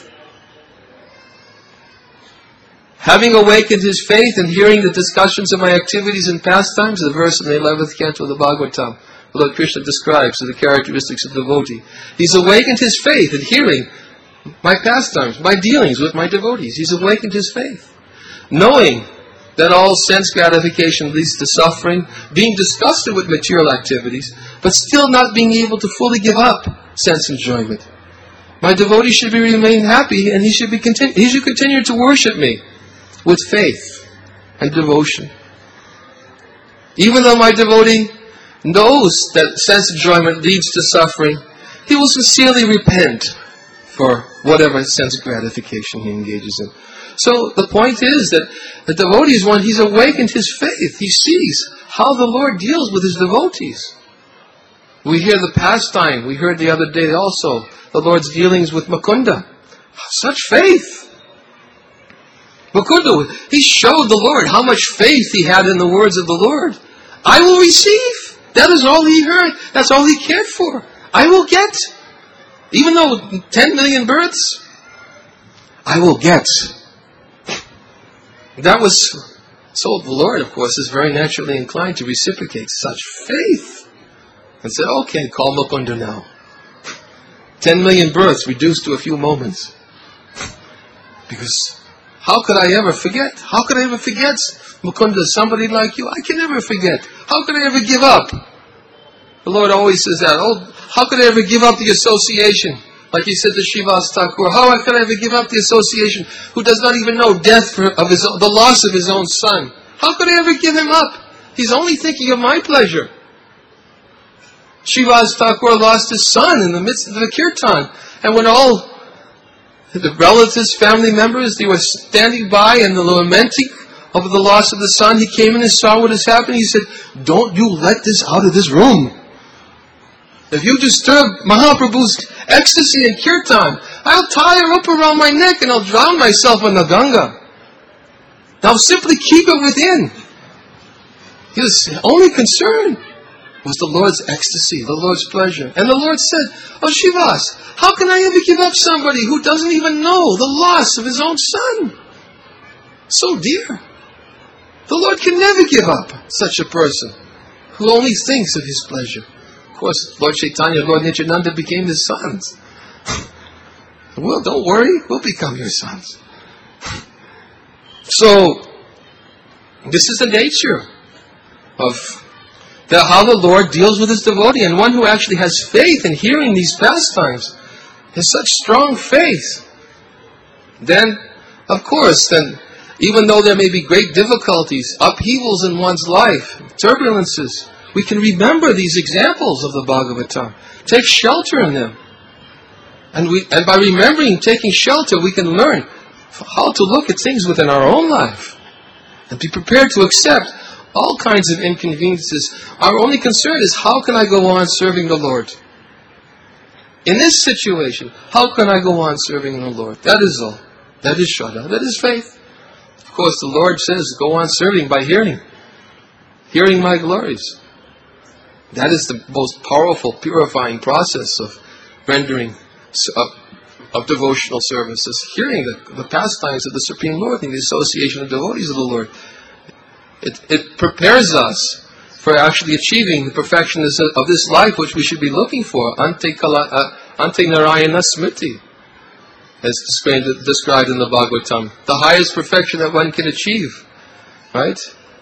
Having awakened his faith and hearing the discussions of my activities and pastimes, the verse in the eleventh canto of the Bhagavatam, Lord Krishna describes the characteristics of devotee. He's awakened his faith in hearing my pastimes, my dealings with my devotees. He's awakened his faith. Knowing that all sense gratification leads to suffering, being disgusted with material activities, but still not being able to fully give up sense enjoyment. My devotee should be remain happy, and he should be continu- he should continue to worship me with faith and devotion. Even though my devotee knows that sense enjoyment leads to suffering, he will sincerely repent for whatever sense gratification he engages in. So the point is that the devotee is one, he's awakened his faith. He sees how the Lord deals with his devotees. We hear the pastime, we heard the other day also, the Lord's dealings with Mukunda. Such faith! Mukunda, he showed the Lord how much faith he had in the words of the Lord. I will receive. That is all he heard. That's all he cared for. I will get. Even though ten million births, I will get. That was, so the Lord, of course, is very naturally inclined to reciprocate such faith. And said, okay, call Mukunda now. Ten million births reduced to a few moments. Because how could I ever forget? How could I ever forget, Mukunda, somebody like you? I can never forget. How could I ever give up? The Lord always says that. Oh, how could I ever give up the association? Like he said to Srivas Thakur, how could I ever give up the association who does not even know death for, of his, the loss of his own son? How could I ever give him up? He's only thinking of my pleasure. Srivas Thakur lost his son in the midst of the kirtan. And when all the relatives, family members, they were standing by and lamenting over the loss of the son, he came in and saw what is happening. He said, don't you let this out of this room. If you disturb Mahaprabhu's ecstasy and kirtan, I'll tie her up around my neck and I'll drown myself in the Ganga. Now simply keep it within. His only concern was the Lord's ecstasy, the Lord's pleasure. And the Lord said, oh Srivas, how can I ever give up somebody who doesn't even know the loss of his own son? So dear. The Lord can never give up such a person who only thinks of his pleasure. Of course, Lord Chaitanya, Lord Nityananda became his sons. Well, don't worry, we'll become your sons. So, this is the nature of the, how the Lord deals with his devotee. And one who actually has faith in hearing these pastimes, has such strong faith, then, of course, then, even though there may be great difficulties, upheavals in one's life, turbulences, we can remember these examples of the Bhagavatam. Take shelter in them. And we, and by remembering, taking shelter, we can learn how to look at things within our own life. And be prepared to accept all kinds of inconveniences. Our only concern is, how can I go on serving the Lord? In this situation, how can I go on serving the Lord? That is all. That is Shraddha. That is faith. Of course, the Lord says, go on serving by hearing. Hearing my glories. That is the most powerful, purifying process of rendering, of, of devotional services. Hearing the, the pastimes of the Supreme Lord and the association of devotees of the Lord. It, it prepares us for actually achieving the perfection of this life, which we should be looking for. Ante, kala, uh, ante Narayana Smriti, as described, described in the Bhagavatam. The highest perfection that one can achieve. Right?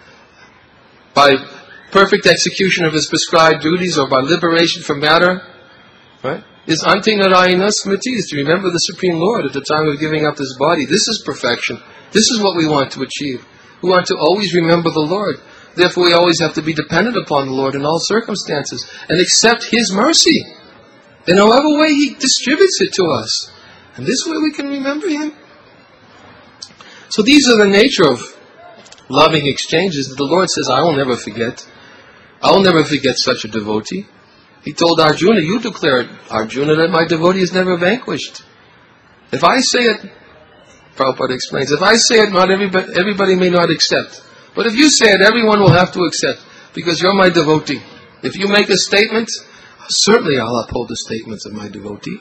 By perfect execution of his prescribed duties, or by liberation from matter, right, is Ante Narayana Smriti, is to remember the Supreme Lord at the time of giving up this body. This is perfection. This is what we want to achieve. We want to always remember the Lord. Therefore we always have to be dependent upon the Lord in all circumstances, and accept His mercy in however way He distributes it to us. And this way we can remember Him. So these are the nature of loving exchanges that the Lord says, I will never forget. I will never forget such a devotee. He told Arjuna, you declared, Arjuna, that my devotee is never vanquished. If I say it, Prabhupada explains, if I say it, not everybody, everybody may not accept. But if you say it, everyone will have to accept. because you're my devotee. If you make a statement, certainly I'll uphold the statements of my devotee.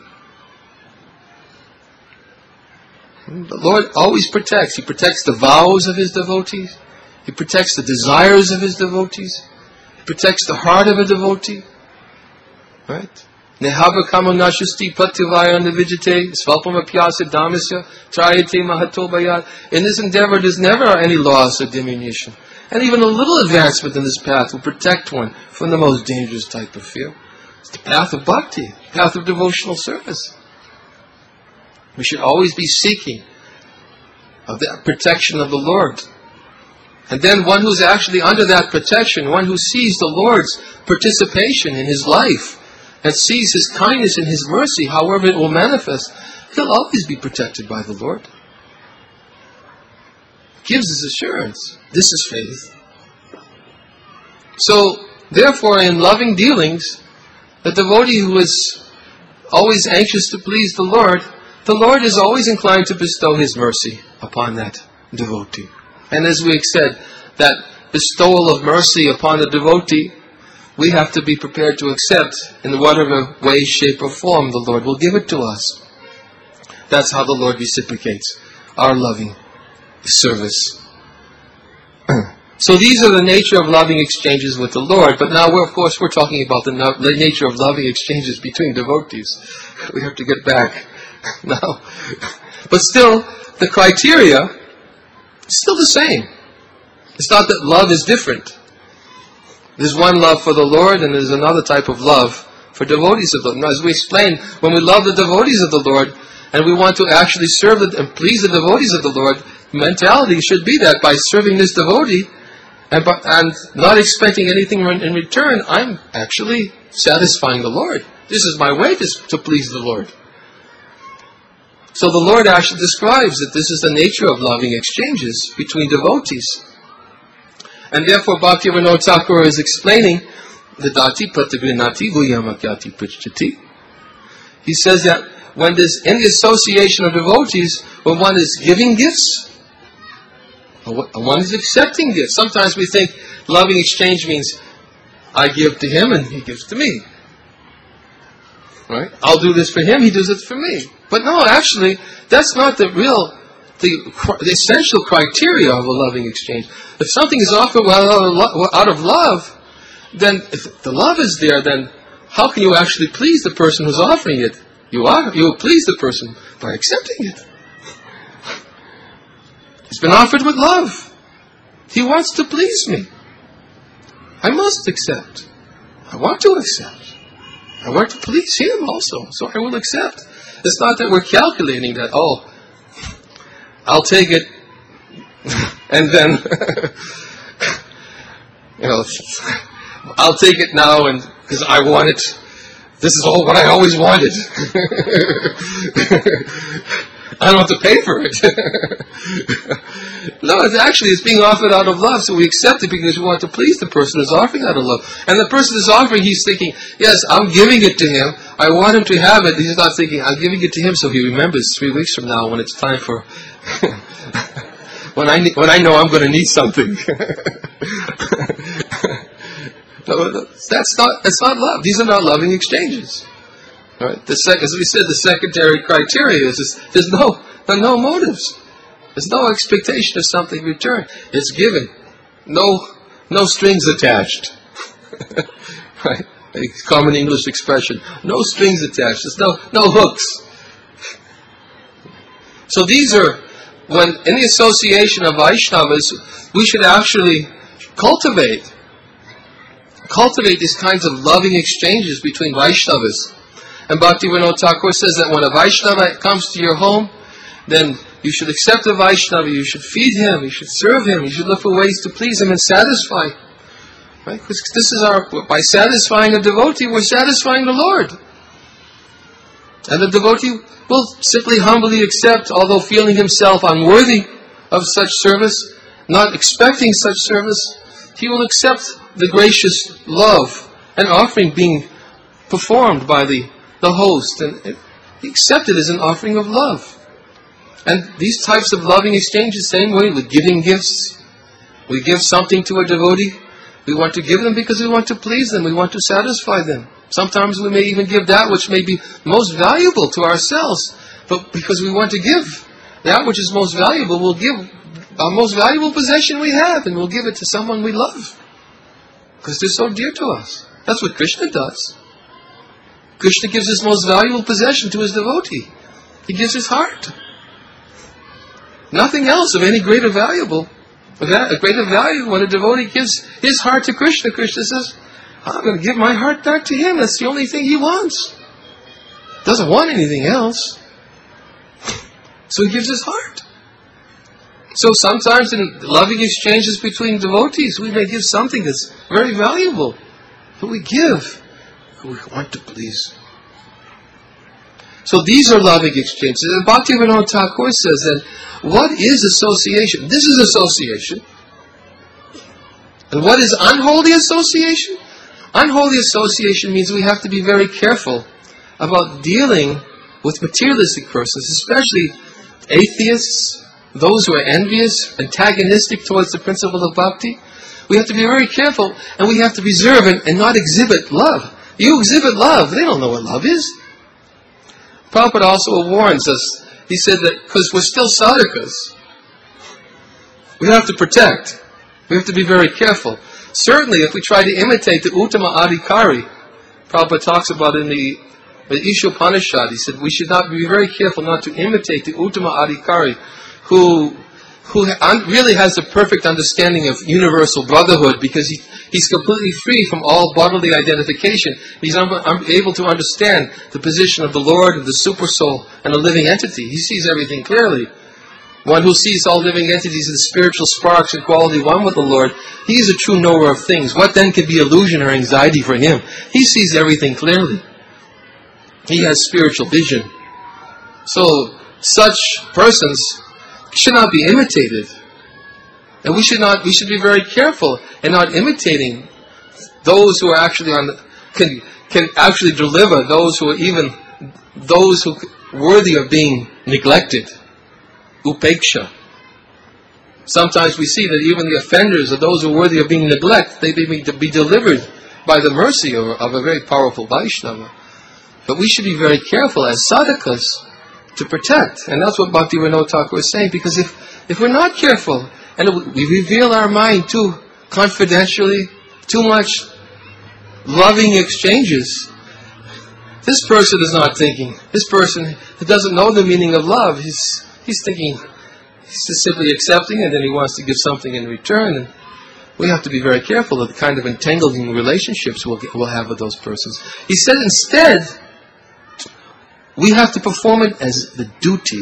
The Lord always protects. He protects the vows of His devotees. He protects the desires of His devotees. He protects the heart of a devotee. Right? Nehava kama nashasti pativaya navijate svalpam apyasa dhamasya trayate mahato bayat. In this endeavor there's never any loss or diminution. And even a little advancement in this path will protect one from the most dangerous type of fear. It's the path of bhakti, the path of devotional service. We should always be seeking of the protection of the Lord. And then one who's actually under that protection, one who sees the Lord's participation in his life, and sees His kindness and His mercy, however it will manifest, he'll always be protected by the Lord. Gives us assurance. This is faith. So, therefore, in loving dealings, the devotee who is always anxious to please the Lord, the Lord is always inclined to bestow His mercy upon that devotee. And as we said, that bestowal of mercy upon the devotee, we have to be prepared to accept in whatever way, shape, or form the Lord will give it to us. That's how the Lord reciprocates our loving service. So these are the nature of loving exchanges with the Lord. But now, we're, of course, we're talking about the, no- the nature of loving exchanges between devotees. We have to get back now. But still, the criteria is still the same. It's not that love is different. There's one love for the Lord, and there's another type of love for devotees of the Lord. Now, as we explained, when we love the devotees of the Lord, and we want to actually serve the, and please the devotees of the Lord, mentality should be that by serving this devotee, and, by, and not expecting anything in return, I'm actually satisfying the Lord. This is my way to, to please the Lord. So the Lord actually describes that this is the nature of loving exchanges between devotees. And therefore Bhaktivinoda Thakur is explaining the Dati Pratigrinati Guyamakyati Prichati. He says that when there's in the association of devotees, when one is giving gifts, or one is accepting gifts. Sometimes we think loving exchange means I give to him and he gives to me. Right? I'll do this for him, he does it for me. But no, actually, that's not the real, the, the essential criteria of a loving exchange. If something is offered out of love, then if the love is there, then how can you actually please the person who's offering it? You are, you will please the person by accepting it. It's been offered with love. He wants to please me. I must accept. I want to accept. I want to please him also, so I will accept. It's not that we're calculating that, oh, I'll take it, and then, you know, I'll take it now, and because I want it. This is all what I always wanted. I don't have to pay for it. No, it's actually, it's being offered out of love, so we accept it because we want to please the person who's offering out of love. And the person who's offering, he's thinking, yes, I'm giving it to him. I want him to have it. He's not thinking, I'm giving it to him so he remembers three weeks from now when it's time for, when I when I know I'm going to need something. No, that's not, that's not love. These are not loving exchanges. All right? The sec- as we said, the secondary criteria is, is there's no, there are no motives. There's no expectation of something in return. It's given. No, no strings attached. Right? A common English expression. No strings attached. There's no, no hooks. So these are, when in the association of Vaishnavas, we should actually cultivate, cultivate these kinds of loving exchanges between Vaishnavas. And Bhaktivinoda Thakur says that when a Vaishnava comes to your home, then you should accept the Vaishnava, you should feed him, you should serve him, you should look for ways to please him and satisfy. Right? Because this is our, by satisfying a devotee, we're satisfying the Lord. And the devotee will simply humbly accept, although feeling himself unworthy of such service, not expecting such service, he will accept the gracious love and offering being performed by the, the host, and he accepted it as an offering of love. And these types of loving exchanges, same way with giving gifts. We give something to a devotee, We want to give them because we want to please them. We want to satisfy them. Sometimes we may even give that which may be most valuable to ourselves. But because we want to give that which is most valuable, we'll give our most valuable possession we have, and we'll give it to someone we love. Because they're so dear to us. That's what Krishna does. Krishna gives his most valuable possession to his devotee. He gives his heart. Nothing else of any greater valuable. A greater value when a devotee gives his heart to Krishna. Krishna says, I'm going to give my heart back to him. That's the only thing he wants. Doesn't want anything else. So he gives his heart. So sometimes in loving exchanges between devotees, we may give something that's very valuable. But we give. We want to please. So these are loving exchanges. And Bhaktivinoda Thakur says that what is association? This is association. And what is unholy association? Unholy association means we have to be very careful about dealing with materialistic persons, especially atheists, those who are envious, antagonistic towards the principle of bhakti. We have to be very careful, and we have to reserve and, and not exhibit love. You exhibit love, they don't know what love is. Prabhupada also warns us. He said that because we're still sadhakas, we have to protect. We have to be very careful. Certainly, if we try to imitate the Uttama Adhikari, Prabhupada talks about in the, the Ishopanishad, he said we should not be very careful not to imitate the Uttama Adhikari, who who un- really has a perfect understanding of universal brotherhood, because he, he's completely free from all bodily identification. He's un- un- able to understand the position of the Lord, of the super soul, and a living entity. He sees everything clearly. One who sees all living entities as spiritual sparks in quality one with the Lord, he is a true knower of things. What then could be illusion or anxiety for him? He sees everything clearly. He has spiritual vision. So, such persons should not be imitated. And we should not, we should be very careful in not imitating those who are actually on the, can, can actually deliver, those who are even, those who are worthy of being neglected. Upeksha. Sometimes we see that even the offenders or those who are worthy of being neglected, they may be delivered by the mercy of, of a very powerful Vaishnava. But we should be very careful as sadhakas to protect. And that's what Bhaktivinoda Thakur is saying, because if, if we're not careful, and we reveal our mind too confidentially, too much loving exchanges, this person is not thinking. This person who doesn't know the meaning of love, he's he's thinking, he's just simply accepting, and then he wants to give something in return. And we have to be very careful of the kind of entangling relationships we'll, get, we'll have with those persons. He said instead, we have to perform it as the duty.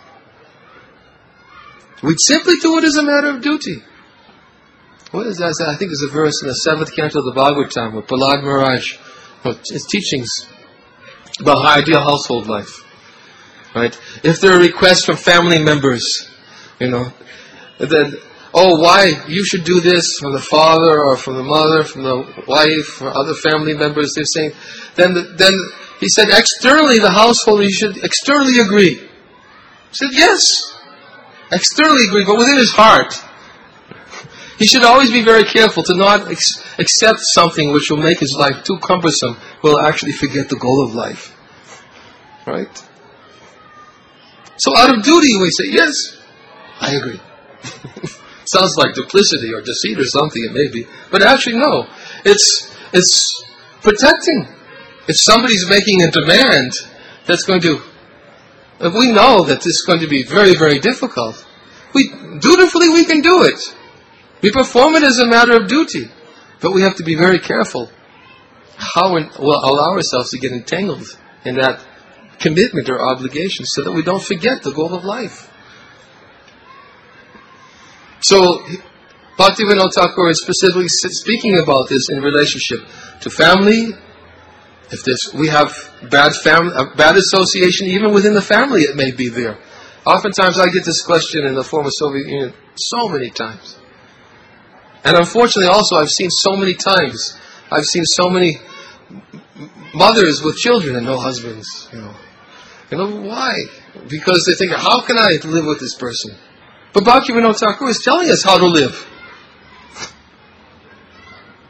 We'd simply do it as a matter of duty. What is that? I think there's a verse in the seventh canto of the Bhagavatam where Prahlad Maharaj, well, his teachings about how ideal household life. Right? If there are requests from family members, you know, then, oh, why you should do this from the father or from the mother, from the wife or other family members, they're saying, then, the, then he said, externally the household, you should externally agree. He said, yes, externally agree, but within his heart, he should always be very careful to not ex- accept something which will make his life too cumbersome, will actually forget the goal of life. Right? So out of duty we say, yes, I agree. Sounds like duplicity or deceit or something, it may be. But actually no, it's it's protecting. If somebody's making a demand that's going to, if we know that this is going to be very, very difficult, we dutifully we can do it. We perform it as a matter of duty. But we have to be very careful how we'll allow ourselves to get entangled in that commitment or obligation so that we don't forget the goal of life. So, Bhaktivinoda Thakur is specifically speaking about this in relationship to family. If this, we have bad family, bad association, even within the family it may be there. Oftentimes I get this question in the former Soviet Union so many times. And unfortunately also I've seen so many times, I've seen so many mothers with children and no husbands, you know. You know, why? Because they think, how can I live with this person? But Bhaktivinoda Thakur is telling us how to live.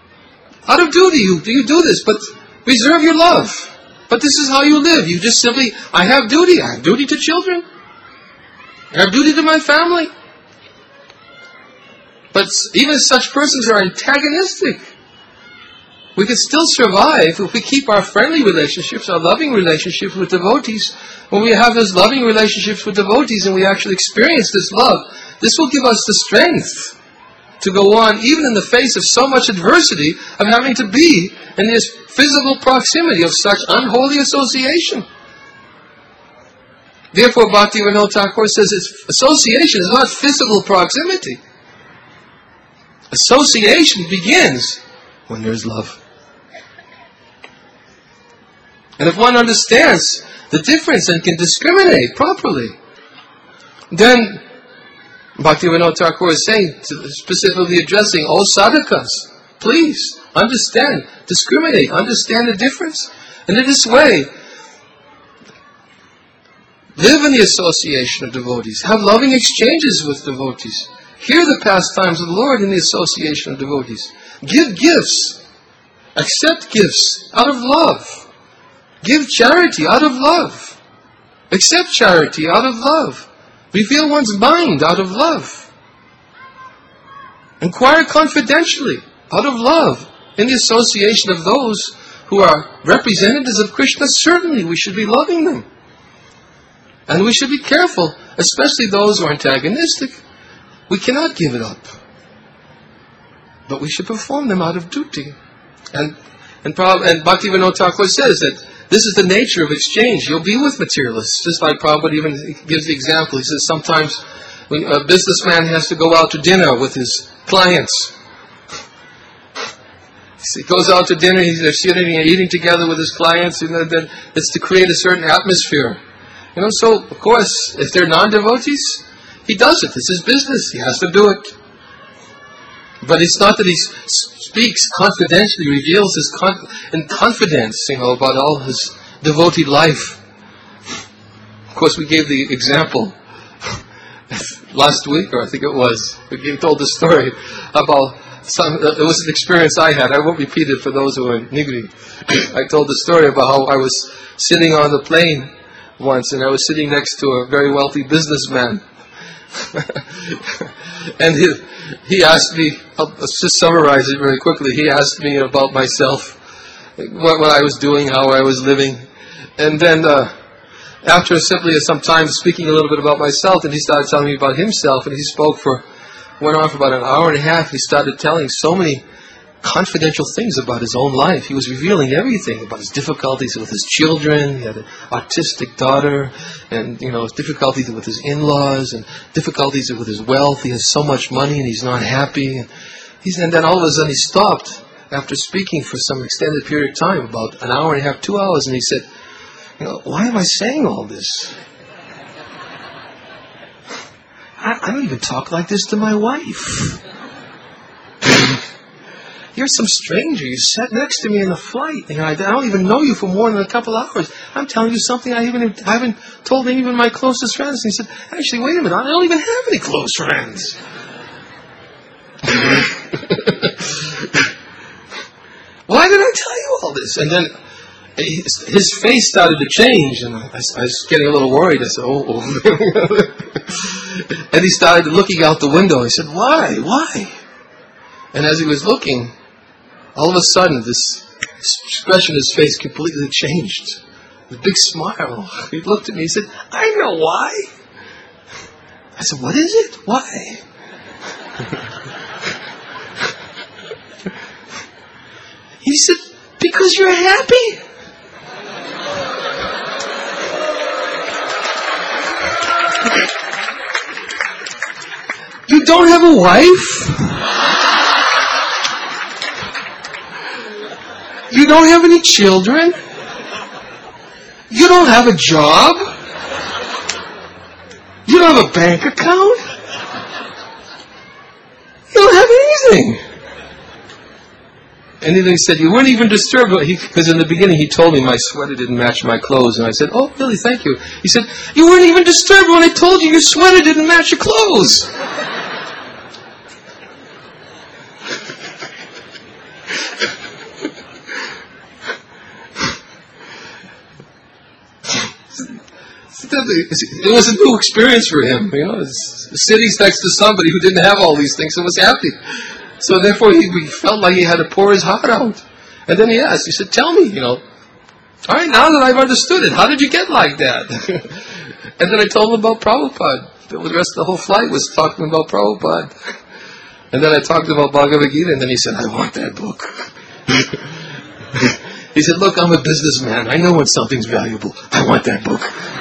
Out of duty, you, you do this, but reserve your love. But this is how you live. You just simply, I have duty. I have duty to children. I have duty to my family. But even such persons are antagonistic. We can still survive if we keep our friendly relationships, our loving relationships with devotees. When we have those loving relationships with devotees and we actually experience this love, this will give us the strength to go on, even in the face of so much adversity, of having to be in this physical proximity of such unholy association. Therefore, Bhaktivinoda Thakur says it's, association is not physical proximity. Association begins when there's love. And if one understands the difference and can discriminate properly, then Bhaktivinoda Thakur is saying, specifically addressing all sadhakas, please understand, discriminate, understand the difference. And in this way, live in the association of devotees, have loving exchanges with devotees, hear the pastimes of the Lord in the association of devotees, give gifts, accept gifts out of love. Give charity out of love. Accept charity out of love. Reveal one's mind out of love. Inquire confidentially out of love in the association of those who are representatives of Krishna. Certainly we should be loving them. And we should be careful, especially those who are antagonistic. We cannot give it up. But we should perform them out of duty. And and, and Bhaktivinoda Thakur says that this is the nature of exchange. You'll be with materialists. Just like Prabhupada even gives the example. He says sometimes when a businessman has to go out to dinner with his clients. He goes out to dinner, they're sitting and eating together with his clients, and then it's to create a certain atmosphere. You know, so of course, if they're non-devotees, he does it. It's his business. He has to do it. But it's not that he speaks confidentially, reveals his con- in confidence, you know, about all his devotee life. Of course, we gave the example last week, or I think it was. We told the story about some. Uh, it was an experience I had. I won't repeat it for those who are in Nigri. I told the story about how I was sitting on the plane once, and I was sitting next to a very wealthy businessman. And he, he asked me, I'll just summarize it very quickly, he asked me about myself, what, what I was doing, how I was living. And then uh, after simply some time speaking a little bit about myself, and he started telling me about himself, and he spoke for, went on for about an hour and a half. He started telling so many confidential things about his own life. He was revealing everything about his difficulties with his children. He had an autistic daughter, and you know, his difficulties with his in-laws, and difficulties with his wealth. He has so much money and he's not happy. And, he's, and then all of a sudden he stopped after speaking for some extended period of time, about an hour and a half, two hours, and he said, you know, why am I saying all this? I, I don't even talk like this to my wife. You're some stranger. You sat next to me in the flight. You know, I, I don't even know you for more than a couple hours. I'm telling you something I even I haven't told even my closest friends. And he said, actually, wait a minute. I don't even have any close friends. Why did I tell you all this? And then his, his face started to change, and I, I was getting a little worried. I said, oh, oh. And he started looking out the window. He said, why? Why? And as he was looking, all of a sudden, this expression in his face completely changed. A big smile. He looked at me. He said, I know why. I said, what is it? Why? He said, because you're happy. You don't have a wife? You don't have any children? You don't have a job? You don't have a bank account? You don't have anything. And then he said, you weren't even disturbed, because in the beginning he told me my sweater didn't match my clothes. And I said, oh, really, thank you. He said, you weren't even disturbed when I told you your sweater didn't match your clothes. that it was a new experience for him. You know, sitting next to somebody who didn't have all these things and was happy. So therefore, he, he felt like he had to pour his heart out. And then he asked, he said, tell me, you know, all right, now that I've understood it, how did you get like that? And then I told him about Prabhupada. The rest of the whole flight was talking about Prabhupada. And then I talked about Bhagavad Gita, and then he said, I want that book. He said, look, I'm a businessman. I know when something's valuable. I want that book.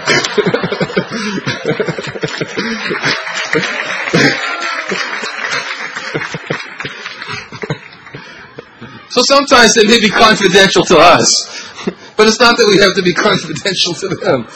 So sometimes they may be confidential to us, but it's not that we have to be confidential to them.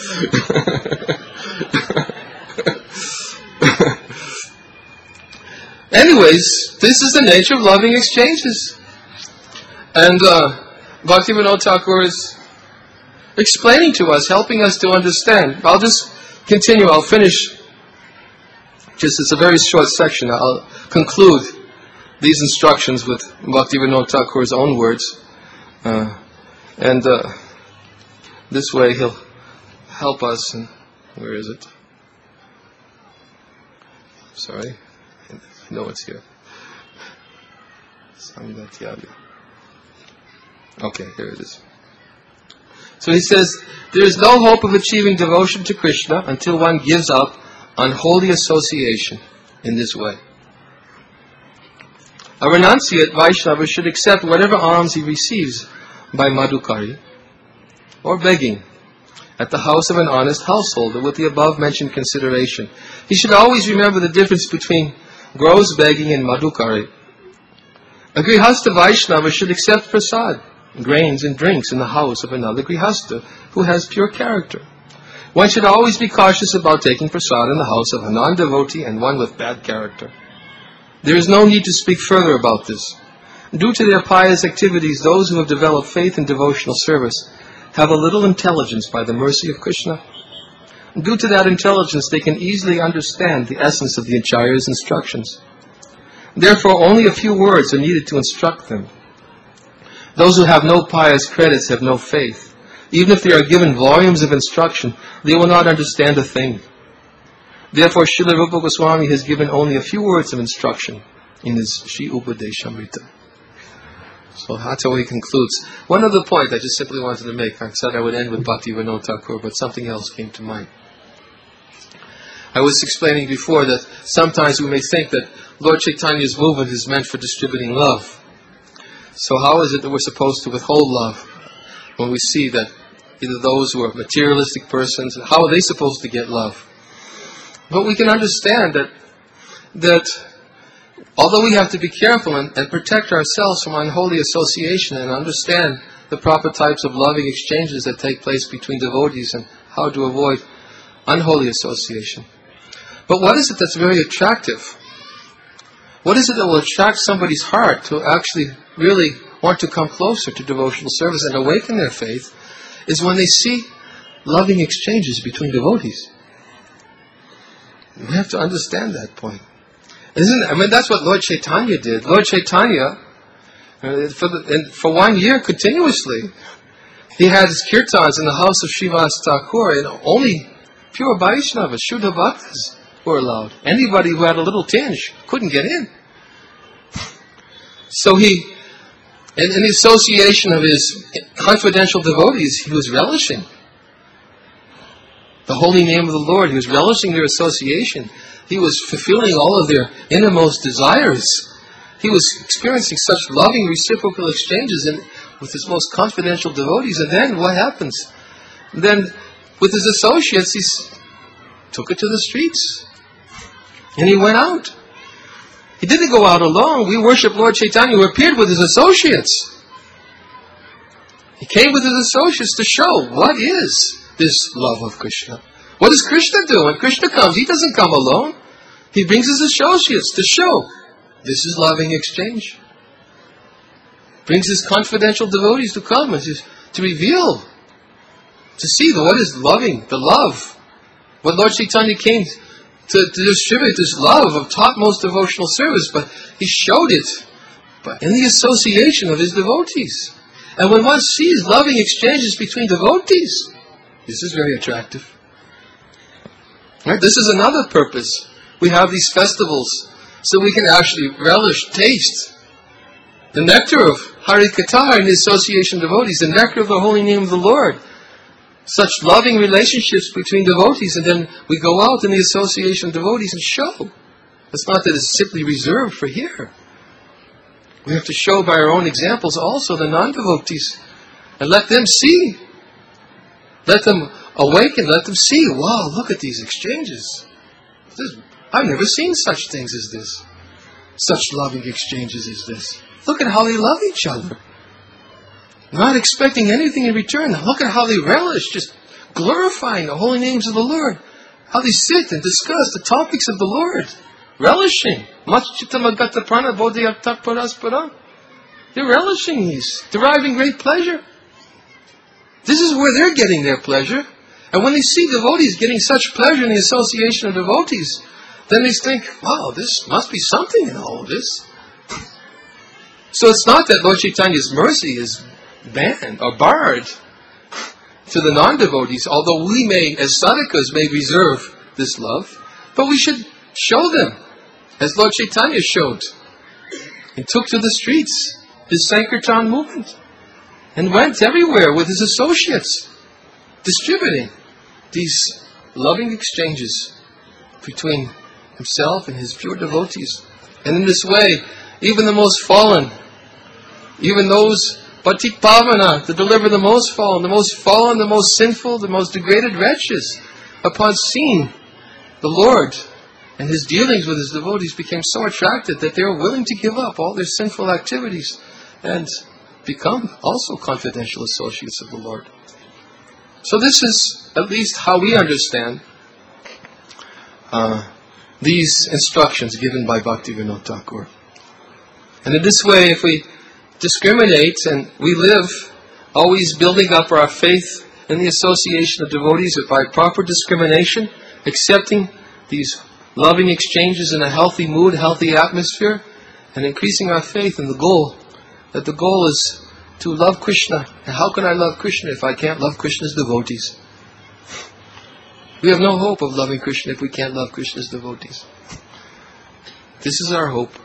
Anyways, this is the nature of loving exchanges. And uh, Bhaktivinoda Thakur is explaining to us, helping us to understand. I'll just continue, I'll finish. Just, it's a very short section. I'll conclude these instructions with Bhaktivinoda Thakur's own words. Uh, and uh, this way he'll help us. And where is it? Sorry. I know it's here. Okay, here it is. So he says, there is no hope of achieving devotion to Krishna until one gives up unholy association in this way. A renunciate Vaishnava should accept whatever alms he receives by Madhukari or begging at the house of an honest householder with the above mentioned consideration. He should always remember the difference between gross begging and Madhukari. A Grihastha Vaishnava should accept prasad, grains and drinks in the house of another Grihastha who has pure character. One should always be cautious about taking prasad in the house of a non-devotee and one with bad character. There is no need to speak further about this. Due to their pious activities, those who have developed faith in devotional service have a little intelligence by the mercy of Krishna. Due to that intelligence, they can easily understand the essence of the Acharya's instructions. Therefore, only a few words are needed to instruct them. Those who have no pious credits have no faith. Even if they are given volumes of instruction, they will not understand a thing. Therefore, Srila Rupa Goswami has given only a few words of instruction in his Shri Upadeshamrita. So that's how he concludes. One other point I just simply wanted to make. I said I would end with Bhaktivinoda Thakur, but something else came to mind. I was explaining before that sometimes we may think that Lord Chaitanya's movement is meant for distributing love. So how is it that we're supposed to withhold love when we see that either those who are materialistic persons, how are they supposed to get love? But we can understand that that although we have to be careful and, and protect ourselves from unholy association and understand the proper types of loving exchanges that take place between devotees and how to avoid unholy association. But what is it that's very attractive? What is it that will attract somebody's heart to actually really want to come closer to devotional service and awaken their faith is when they see loving exchanges between devotees. We have to understand that point. Isn't it? I mean, that's what Lord Chaitanya did. Lord Chaitanya, uh, for, the, and for one year continuously, he had his kirtans in the house of Srivas Thakur, and only pure Vaishnavas, Shuddha Bhaktas, were allowed. Anybody who had a little tinge couldn't get in. So he, in, in the association of his confidential devotees, he was relishing the holy name of the Lord. He was relishing their association. He was fulfilling all of their innermost desires. He was experiencing such loving reciprocal exchanges in, with his most confidential devotees. And then what happens? And then with his associates, he took it to the streets. And he went out. He didn't go out alone. We worship Lord Chaitanya who appeared with his associates. He came with his associates to show what is this love of Krishna. What does Krishna do? When Krishna comes, he doesn't come alone. He brings his associates to show this is loving exchange. Brings his confidential devotees to come and to, to reveal, to see the, what is loving, the love. What Lord Chaitanya came to, to distribute this love of topmost devotional service, but he showed it but in the association of his devotees. And when one sees loving exchanges between devotees, this is very attractive. Right? This is another purpose. We have these festivals so we can actually relish, taste the nectar of Harikatha in the association of devotees, the nectar of the holy name of the Lord. Such loving relationships between devotees, and then we go out in the association of devotees and show. It's not that it's simply reserved for here. We have to show by our own examples also the non-devotees, and let them see. Let them awaken, let them see, wow, look at these exchanges. This, I've never seen such things as this. Such loving exchanges as this. Look at how they love each other. Not expecting anything in return. Look at how they relish, just glorifying the holy names of the Lord. How they sit and discuss the topics of the Lord. Relishing. They're relishing these. Deriving great pleasure. This is where they're getting their pleasure. And when they see devotees getting such pleasure in the association of devotees, then they think, wow, this must be something in all of this. So it's not that Lord Chaitanya's mercy is banned or barred to the non-devotees, although we may, as sadhakas, may reserve this love, but we should show them, as Lord Chaitanya showed. He took to the streets his Sankirtan movement and went everywhere with his associates, distributing these loving exchanges between himself and his pure devotees. And in this way, even the most fallen, even those Patit Pavana, to deliver the most fallen, the most fallen, the most sinful, the most degraded wretches, upon seeing the Lord and His dealings with His devotees, became so attracted that they were willing to give up all their sinful activities and become also confidential associates of the Lord. So this is at least how we understand uh, these instructions given by Bhaktivinoda Thakur. And in this way, if we discriminate and we live always building up our faith in the association of devotees by proper discrimination, accepting these loving exchanges in a healthy mood, healthy atmosphere, and increasing our faith in the goal, that the goal is to love Krishna. And how can I love Krishna if I can't love Krishna's devotees? We have no hope of loving Krishna if we can't love Krishna's devotees. This is our hope.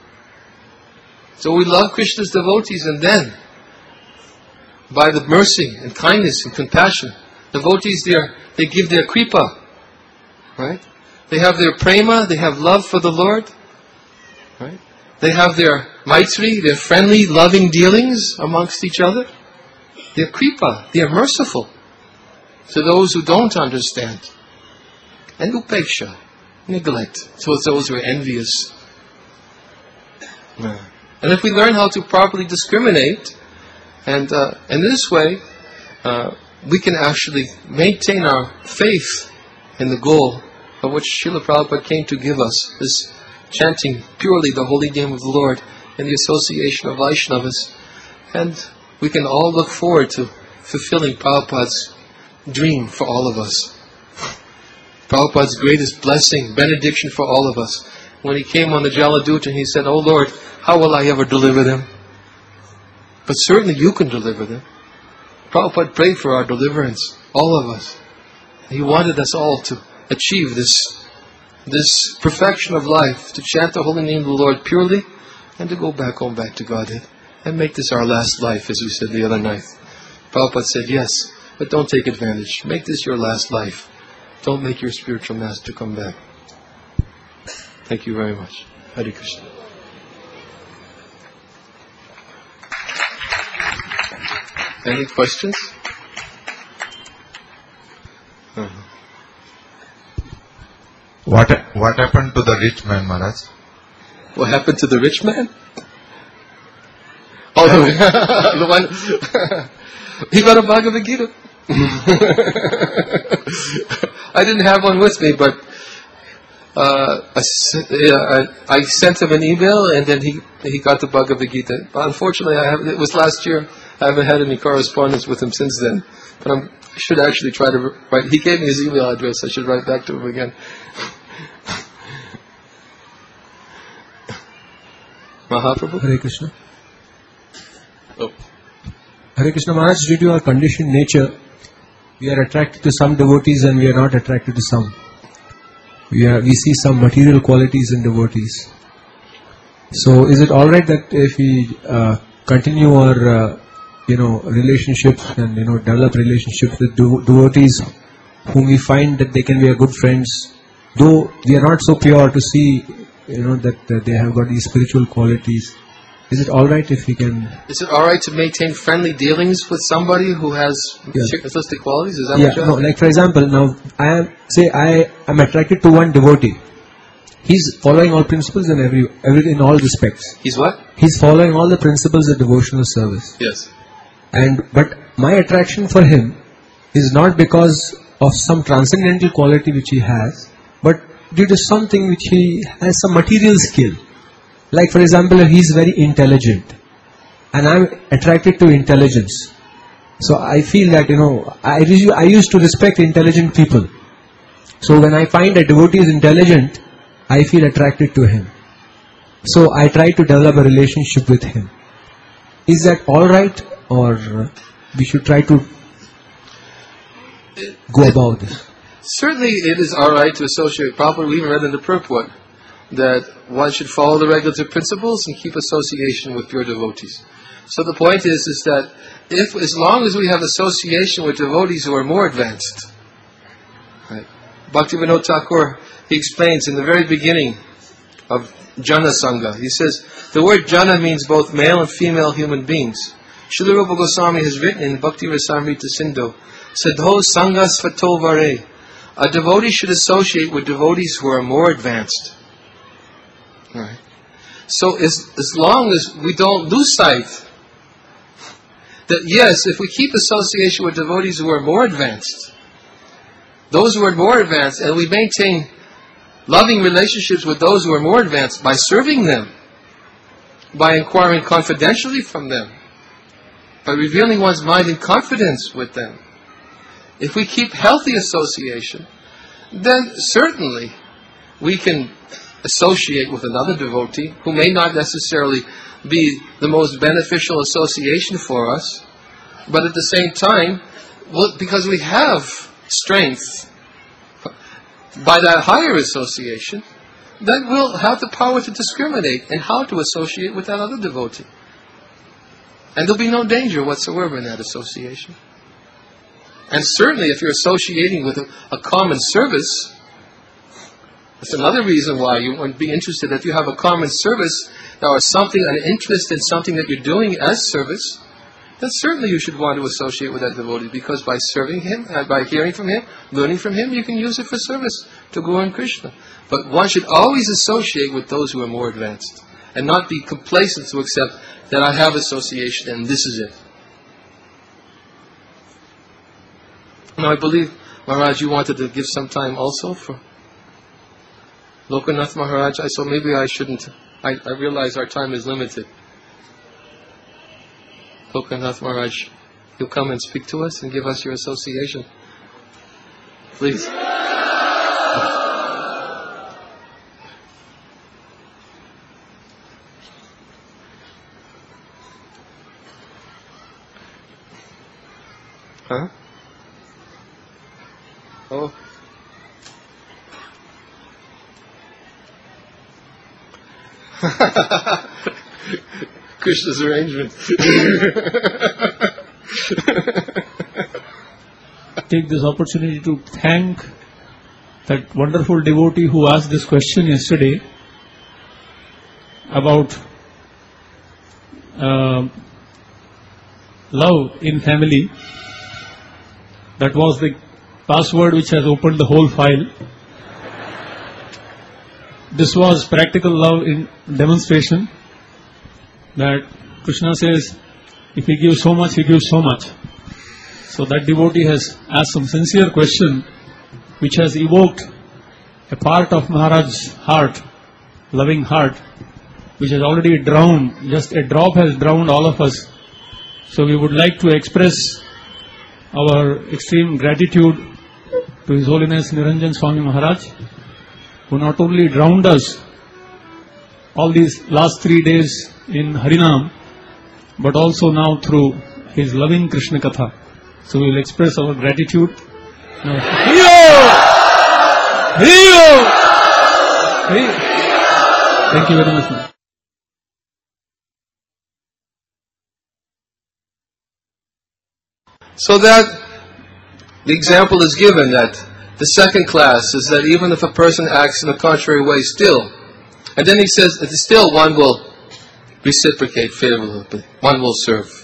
So we love Krishna's devotees, and then, by the mercy and kindness and compassion, devotees there, they give their kripa, right? They have their prema, they have love for the Lord, right? They have their maitri, their friendly, loving dealings amongst each other. Their kripa, they are merciful to those who don't understand. And upeksha, neglect, towards those who are envious. Yeah. And if we learn how to properly discriminate, and uh, in this way, uh, we can actually maintain our faith in the goal of which Srila Prabhupada came to give us, this chanting purely the holy name of the Lord in the association of Vaishnavas. And we can all look forward to fulfilling Prabhupada's dream for all of us. Prabhupada's greatest blessing, benediction for all of us. When he came on the Jaladuta, he said, "Oh Lord, how will I ever deliver them? But certainly you can deliver them." Prabhupada prayed for our deliverance, all of us. He wanted us all to achieve this, this perfection of life, to chant the holy name of the Lord purely, and to go back home, back to Godhead, and make this our last life, as we said the other night. Prabhupada said, yes, but don't take advantage. Make this your last life. Don't make your spiritual master come back. Thank you very much. Hare Krishna. Any questions? Uh-huh. What what happened to the rich man, Maharaj? What happened to the rich man? Oh, the, the one... he got a Bhagavad Gita. I didn't have one with me, but uh, I, yeah, I, I sent him an email, and then he he got the Bhagavad Gita. But unfortunately, I have, it was last year. I haven't had any correspondence with him since then. But I'm, I should actually try to write. He gave me his email address. I should write back to him again. Mahaprabhu? Hare Krishna. Oh. Hare Krishna Maharaj, due to our conditioned nature, we are attracted to some devotees and we are not attracted to some. we, are, we see some material qualities in devotees. So is it alright that if we uh, continue our uh, you know, relationships and you know develop relationships with devo- devotees whom we find that they can be our good friends, though we are not so pure to see you know that uh, they have got these spiritual qualities? Is it alright if we can... Is it alright to maintain friendly dealings with somebody who has Yes. materialistic qualities? Is that Yeah, what you're no, like for example, now I am, say I am attracted to one devotee. He's following all principles in every, every in all respects. He's what? He's following all the principles of devotional service. Yes. And but my attraction for him is not because of some transcendental quality which he has, but due to something which he has some material skill. Like for example, he is very intelligent, and I am attracted to intelligence. So I feel that you know I usu- I used to respect intelligent people. So when I find a devotee is intelligent, I feel attracted to him. So I try to develop a relationship with him. Is that all right, or uh, we should try to go about this? Certainly it is alright to associate properly. We even read in the purport that one should follow the regulative principles and keep association with pure devotees. So the point is, is that if, as long as we have association with devotees who are more advanced, right? Bhaktivinoda Thakur, he explains in the very beginning of Jana Sangha, he says, the word Jana means both male and female human beings. Srila Rupa Goswami has written in Bhakti Rasamrita Sindhu, Sadho Sangha Svato Vare, a devotee should associate with devotees who are more advanced. Right. So as, as long as we don't lose sight that yes, if we keep association with devotees who are more advanced, those who are more advanced, and we maintain loving relationships with those who are more advanced by serving them, by inquiring confidentially from them, by revealing one's mind in confidence with them, if we keep healthy association, then certainly we can associate with another devotee who may not necessarily be the most beneficial association for us, but at the same time, well, because we have strength by that higher association, then we'll have the power to discriminate and how to associate with that other devotee. And there'll be no danger whatsoever in that association. And certainly if you're associating with a, a common service, that's another reason why you would be interested. If you have a common service or something, an interest in something that you're doing as service, then certainly you should want to associate with that devotee, because by serving him, uh, by hearing from him, learning from him, you can use it for service to Guru and Krishna. But one should always associate with those who are more advanced and not be complacent to accept that I have association and this is it. Now I believe, Maharaj, you wanted to give some time also for Lokanath Maharaj, so maybe I shouldn't. I, I realize our time is limited. Lokanath Maharaj, you'll come and speak to us and give us your association. Please. Huh? Oh. Krishna's arrangement. Take this opportunity to thank that wonderful devotee who asked this question yesterday about uh, love in family. That was the password which has opened the whole file. This was practical love in demonstration, that Krishna says, if he gives so much, he gives so much. So that devotee has asked some sincere question which has evoked a part of Maharaj's heart, loving heart, which has already drowned, just a drop has drowned all of us. So we would like to express our extreme gratitude to His Holiness Niranjan Swami Maharaj, who not only drowned us all these last three days in Harinam, but also now through his loving Krishna Katha. So we will express our gratitude. Now, Hero! Hero! Thank you very much, man. So that the example is given that the second class is that even if a person acts in a contrary way still, and then he says that still one will reciprocate favorably, one will serve.